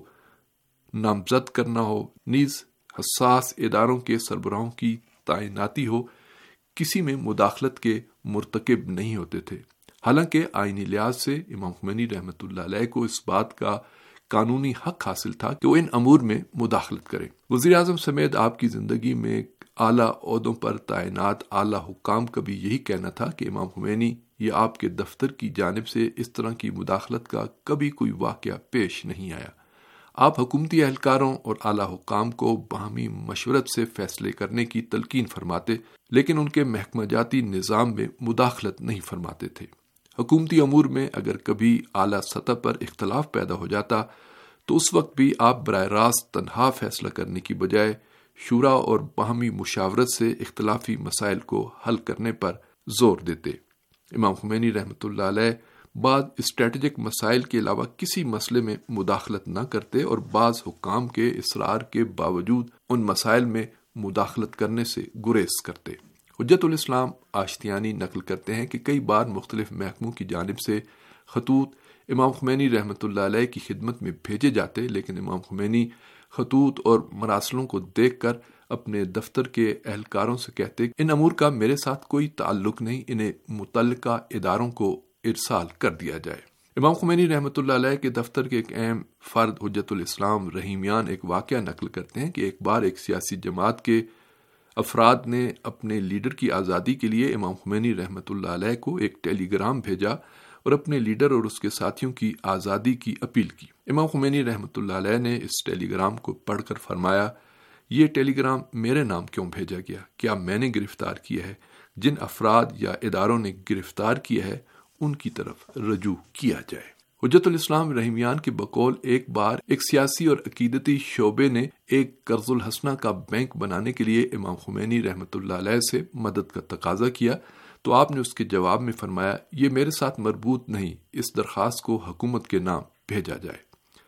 نامزد کرنا ہو، نیز حساس اداروں کے سربراہوں کی تعیناتی ہو، کسی میں مداخلت کے مرتکب نہیں ہوتے تھے۔ حالانکہ آئینی لحاظ سے امام خمینی رحمۃ اللہ علیہ کو اس بات کا قانونی حق حاصل تھا کہ وہ ان امور میں مداخلت کریں۔ وزیر اعظم سمیت آپ کی زندگی میں اعلیٰ عہدوں پر تعینات اعلیٰ حکام کا بھی یہی کہنا تھا کہ امام خمینی یا آپ کے دفتر کی جانب سے اس طرح کی مداخلت کا کبھی کوئی واقعہ پیش نہیں آیا۔ آپ حکومتی اہلکاروں اور اعلیٰ حکام کو باہمی مشورت سے فیصلے کرنے کی تلقین فرماتے، لیکن ان کے محکمہ جاتی نظام میں مداخلت نہیں فرماتے تھے۔ حکومتی امور میں اگر کبھی اعلیٰ سطح پر اختلاف پیدا ہو جاتا تو اس وقت بھی آپ براہ راست تنہا فیصلہ کرنے کی بجائے شورا اور باہمی مشاورت سے اختلافی مسائل کو حل کرنے پر زور دیتے۔ امام خمینی رحمۃ اللہ علیہ بعض اسٹریٹجک مسائل کے علاوہ کسی مسئلے میں مداخلت نہ کرتے اور بعض حکام کے اصرار کے باوجود ان مسائل میں مداخلت کرنے سے گریز کرتے۔ حجت الاسلام آشتیانی نقل کرتے ہیں کہ کئی بار مختلف محکموں کی جانب سے خطوط امام خمینی رحمۃ اللہ علیہ کی خدمت میں بھیجے جاتے، لیکن امام خمینی خطوط اور مراسلوں کو دیکھ کر اپنے دفتر کے اہلکاروں سے کہتے ان امور کا میرے ساتھ کوئی تعلق نہیں، انہیں متعلقہ اداروں کو ارسال کر دیا جائے۔ امام خمینی رحمۃ اللہ علیہ کے دفتر کے ایک اہم فرد حجت الاسلام رحیمیان ایک واقعہ نقل کرتے ہیں کہ ایک بار ایک سیاسی جماعت کے افراد نے اپنے لیڈر کی آزادی کے لیے امام خمینی رحمۃ اللہ علیہ کو ایک ٹیلی گرام بھیجا اور اپنے لیڈر اور اس کے ساتھیوں کی آزادی کی اپیل کی۔ امام خمینی رحمۃ اللہ علیہ نے اس ٹیلی گرام کو پڑھ کر فرمایا، یہ ٹیلی گرام میرے نام کیوں بھیجا گیا؟ کیا میں نے گرفتار کیا ہے؟ جن افراد یا اداروں نے گرفتار کیا ہے ان کی طرف رجوع کیا جائے۔ حجت الاسلام رحیمیان کے بقول ایک بار ایک سیاسی اور عقیدتی شعبے نے ایک قرض الحسنہ کا بینک بنانے کے لیے امام خمینی رحمۃ اللہ علیہ سے مدد کا تقاضا کیا تو آپ نے اس کے جواب میں فرمایا، یہ میرے ساتھ مربوط نہیں، اس درخواست کو حکومت کے نام بھیجا جائے۔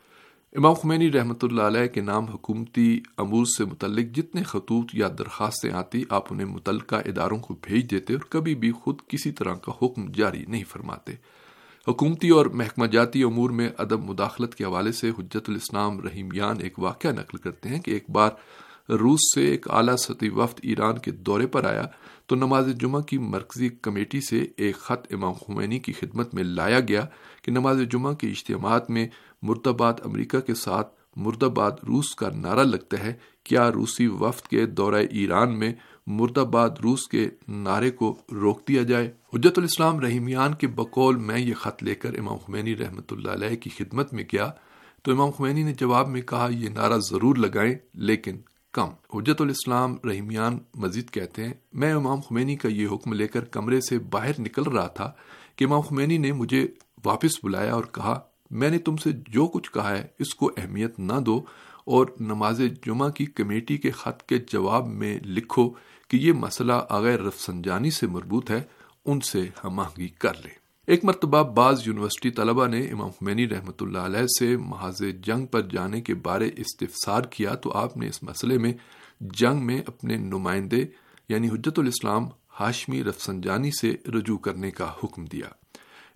امام خمینی رحمۃ اللہ علیہ کے نام حکومتی امور سے متعلق جتنے خطوط یا درخواستیں آتی آپ انہیں متعلقہ اداروں کو بھیج دیتے اور کبھی بھی خود کسی طرح کا حکم جاری نہیں فرماتے۔ حکومتی اور محکمہ جاتی امور میں عدم مداخلت کے حوالے سے حجت الاسلام رحیمیان ایک واقعہ نقل کرتے ہیں کہ ایک بار روس سے ایک اعلیٰ سطحی وفد ایران کے دورے پر آیا تو نماز جمعہ کی مرکزی کمیٹی سے ایک خط امام خمینی کی خدمت میں لایا گیا کہ نماز جمعہ کے اجتماعات میں مردباد امریکہ کے ساتھ مردباد روس کا نعرہ لگتا ہے، کیا روسی وفد کے دورہ ایران میں مردباد روس کے نعرے کو روک دیا جائے؟ حجت الاسلام رحیمیان کے بقول میں یہ خط لے کر امام خمینی رحمۃ اللہ علیہ کی خدمت میں گیا تو امام خمینی نے جواب میں کہا، یہ نعرہ ضرور لگائیں لیکن کم۔ حجت الاسلام رحیمیان مزید کہتے ہیں، میں امام خمینی کا یہ حکم لے کر کمرے سے باہر نکل رہا تھا کہ امام خمینی نے مجھے واپس بلایا اور کہا، میں نے تم سے جو کچھ کہا ہے اس کو اہمیت نہ دو اور نماز جمعہ کی کمیٹی کے خط کے جواب میں لکھو کہ یہ مسئلہ آغا رفسنجانی سے مربوط ہے، ان سے ہم آہنگی کر لیں۔ ایک مرتبہ بعض یونیورسٹی طلبہ نے امام خمینی رحمۃ اللہ علیہ سے محاذ جنگ پر جانے کے بارے استفسار کیا تو آپ نے اس مسئلے میں جنگ میں اپنے نمائندے یعنی حجت الاسلام ہاشمی رفسنجانی سے رجوع کرنے کا حکم دیا۔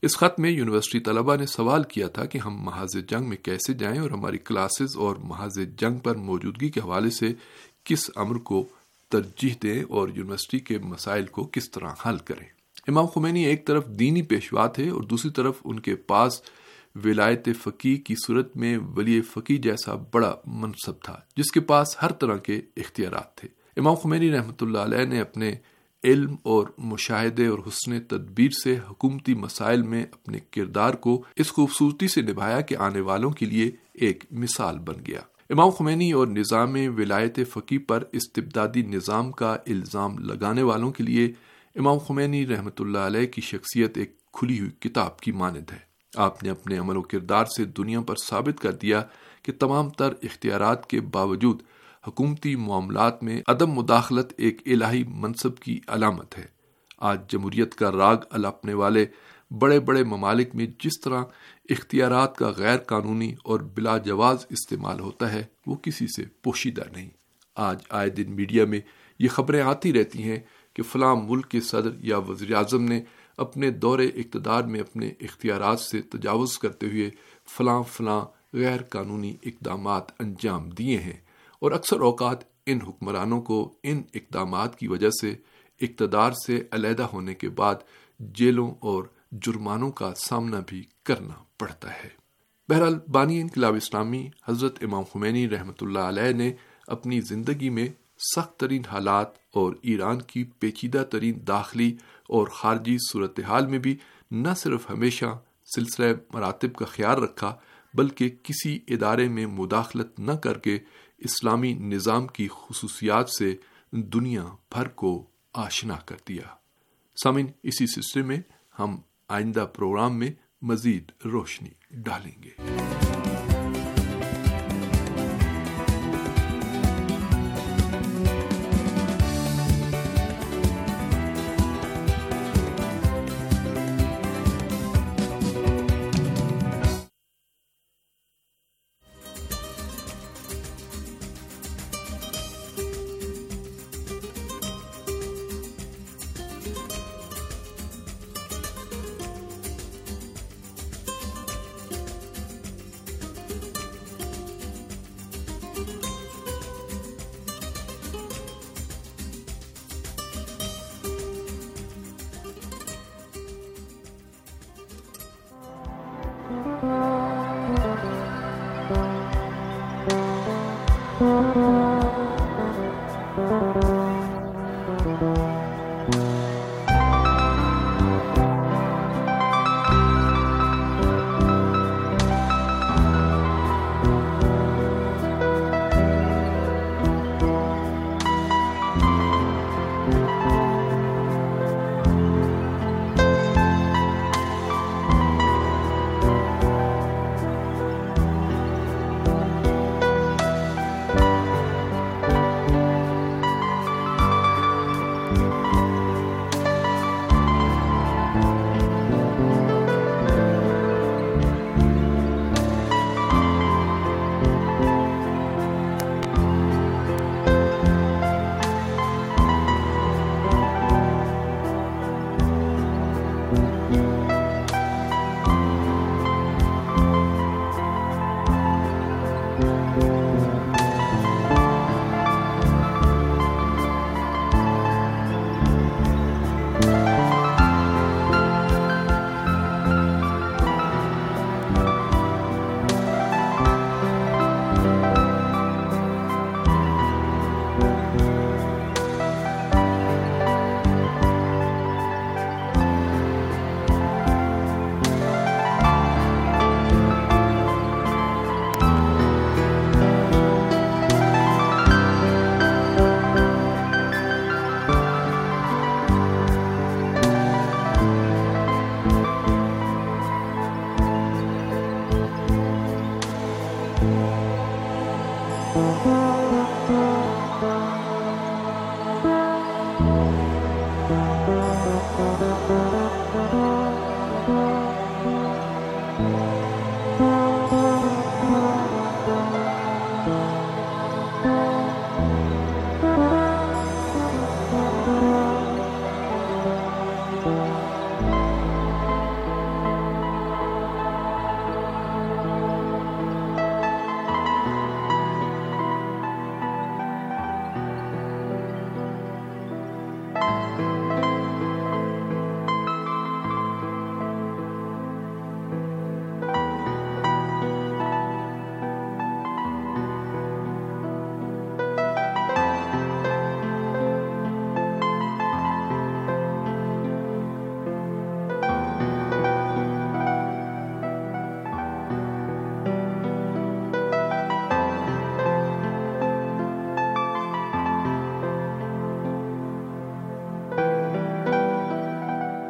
اس خط میں یونیورسٹی طلبہ نے سوال کیا تھا کہ ہم محاذ جنگ میں کیسے جائیں اور ہماری کلاسز اور محاذ جنگ پر موجودگی کے حوالے سے کس امر کو ترجیح دیں اور یونیورسٹی کے مسائل کو کس طرح حل کریں۔ امام خمینی ایک طرف دینی پیشوا تھے اور دوسری طرف ان کے پاس ولایت فقیہ کی صورت میں ولی فقیہ جیسا بڑا منصب تھا جس کے پاس ہر طرح کے اختیارات تھے۔ امام خمینی رحمۃ اللہ علیہ نے اپنے علم اور مشاہدے اور حسن تدبیر سے حکومتی مسائل میں اپنے کردار کو اس خوبصورتی سے نبھایا کہ آنے والوں کے لیے ایک مثال بن گیا۔ امام خمینی اور نظام ولایت فقیہ پر استبدادی نظام کا الزام لگانے والوں کے لیے امام خمینی رحمۃ اللہ علیہ کی شخصیت ایک کھلی ہوئی کتاب کی مانند ہے۔ آپ نے اپنے عمل و کردار سے دنیا پر ثابت کر دیا کہ تمام تر اختیارات کے باوجود حکومتی معاملات میں عدم مداخلت ایک الہی منصب کی علامت ہے۔ آج جمہوریت کا راگ الاپنے والے بڑے بڑے ممالک میں جس طرح اختیارات کا غیر قانونی اور بلا جواز استعمال ہوتا ہے وہ کسی سے پوشیدہ نہیں۔ آج آئے دن میڈیا میں یہ خبریں آتی رہتی ہیں کہ فلاں ملک کے صدر یا وزیر اعظم نے اپنے دور اقتدار میں اپنے اختیارات سے تجاوز کرتے ہوئے فلاں غیر قانونی اقدامات انجام دیے ہیں، اور اکثر اوقات ان حکمرانوں کو ان اقدامات کی وجہ سے اقتدار سے علیحدہ ہونے کے بعد جیلوں اور جرمانوں کا سامنا بھی کرنا پڑتا ہے۔ بہرحال بانی انقلاب اسلامی حضرت امام خمینی رحمۃ اللہ علیہ نے اپنی زندگی میں سخت ترین حالات اور ایران کی پیچیدہ ترین داخلی اور خارجی صورتحال میں بھی نہ صرف ہمیشہ سلسلہ مراتب کا خیال رکھا بلکہ کسی ادارے میں مداخلت نہ کر کے اسلامی نظام کی خصوصیات سے دنیا بھر کو آشنا کر دیا۔ سامعین، اسی سلسلے میں ہم آئندہ پروگرام میں مزید روشنی ڈالیں گے۔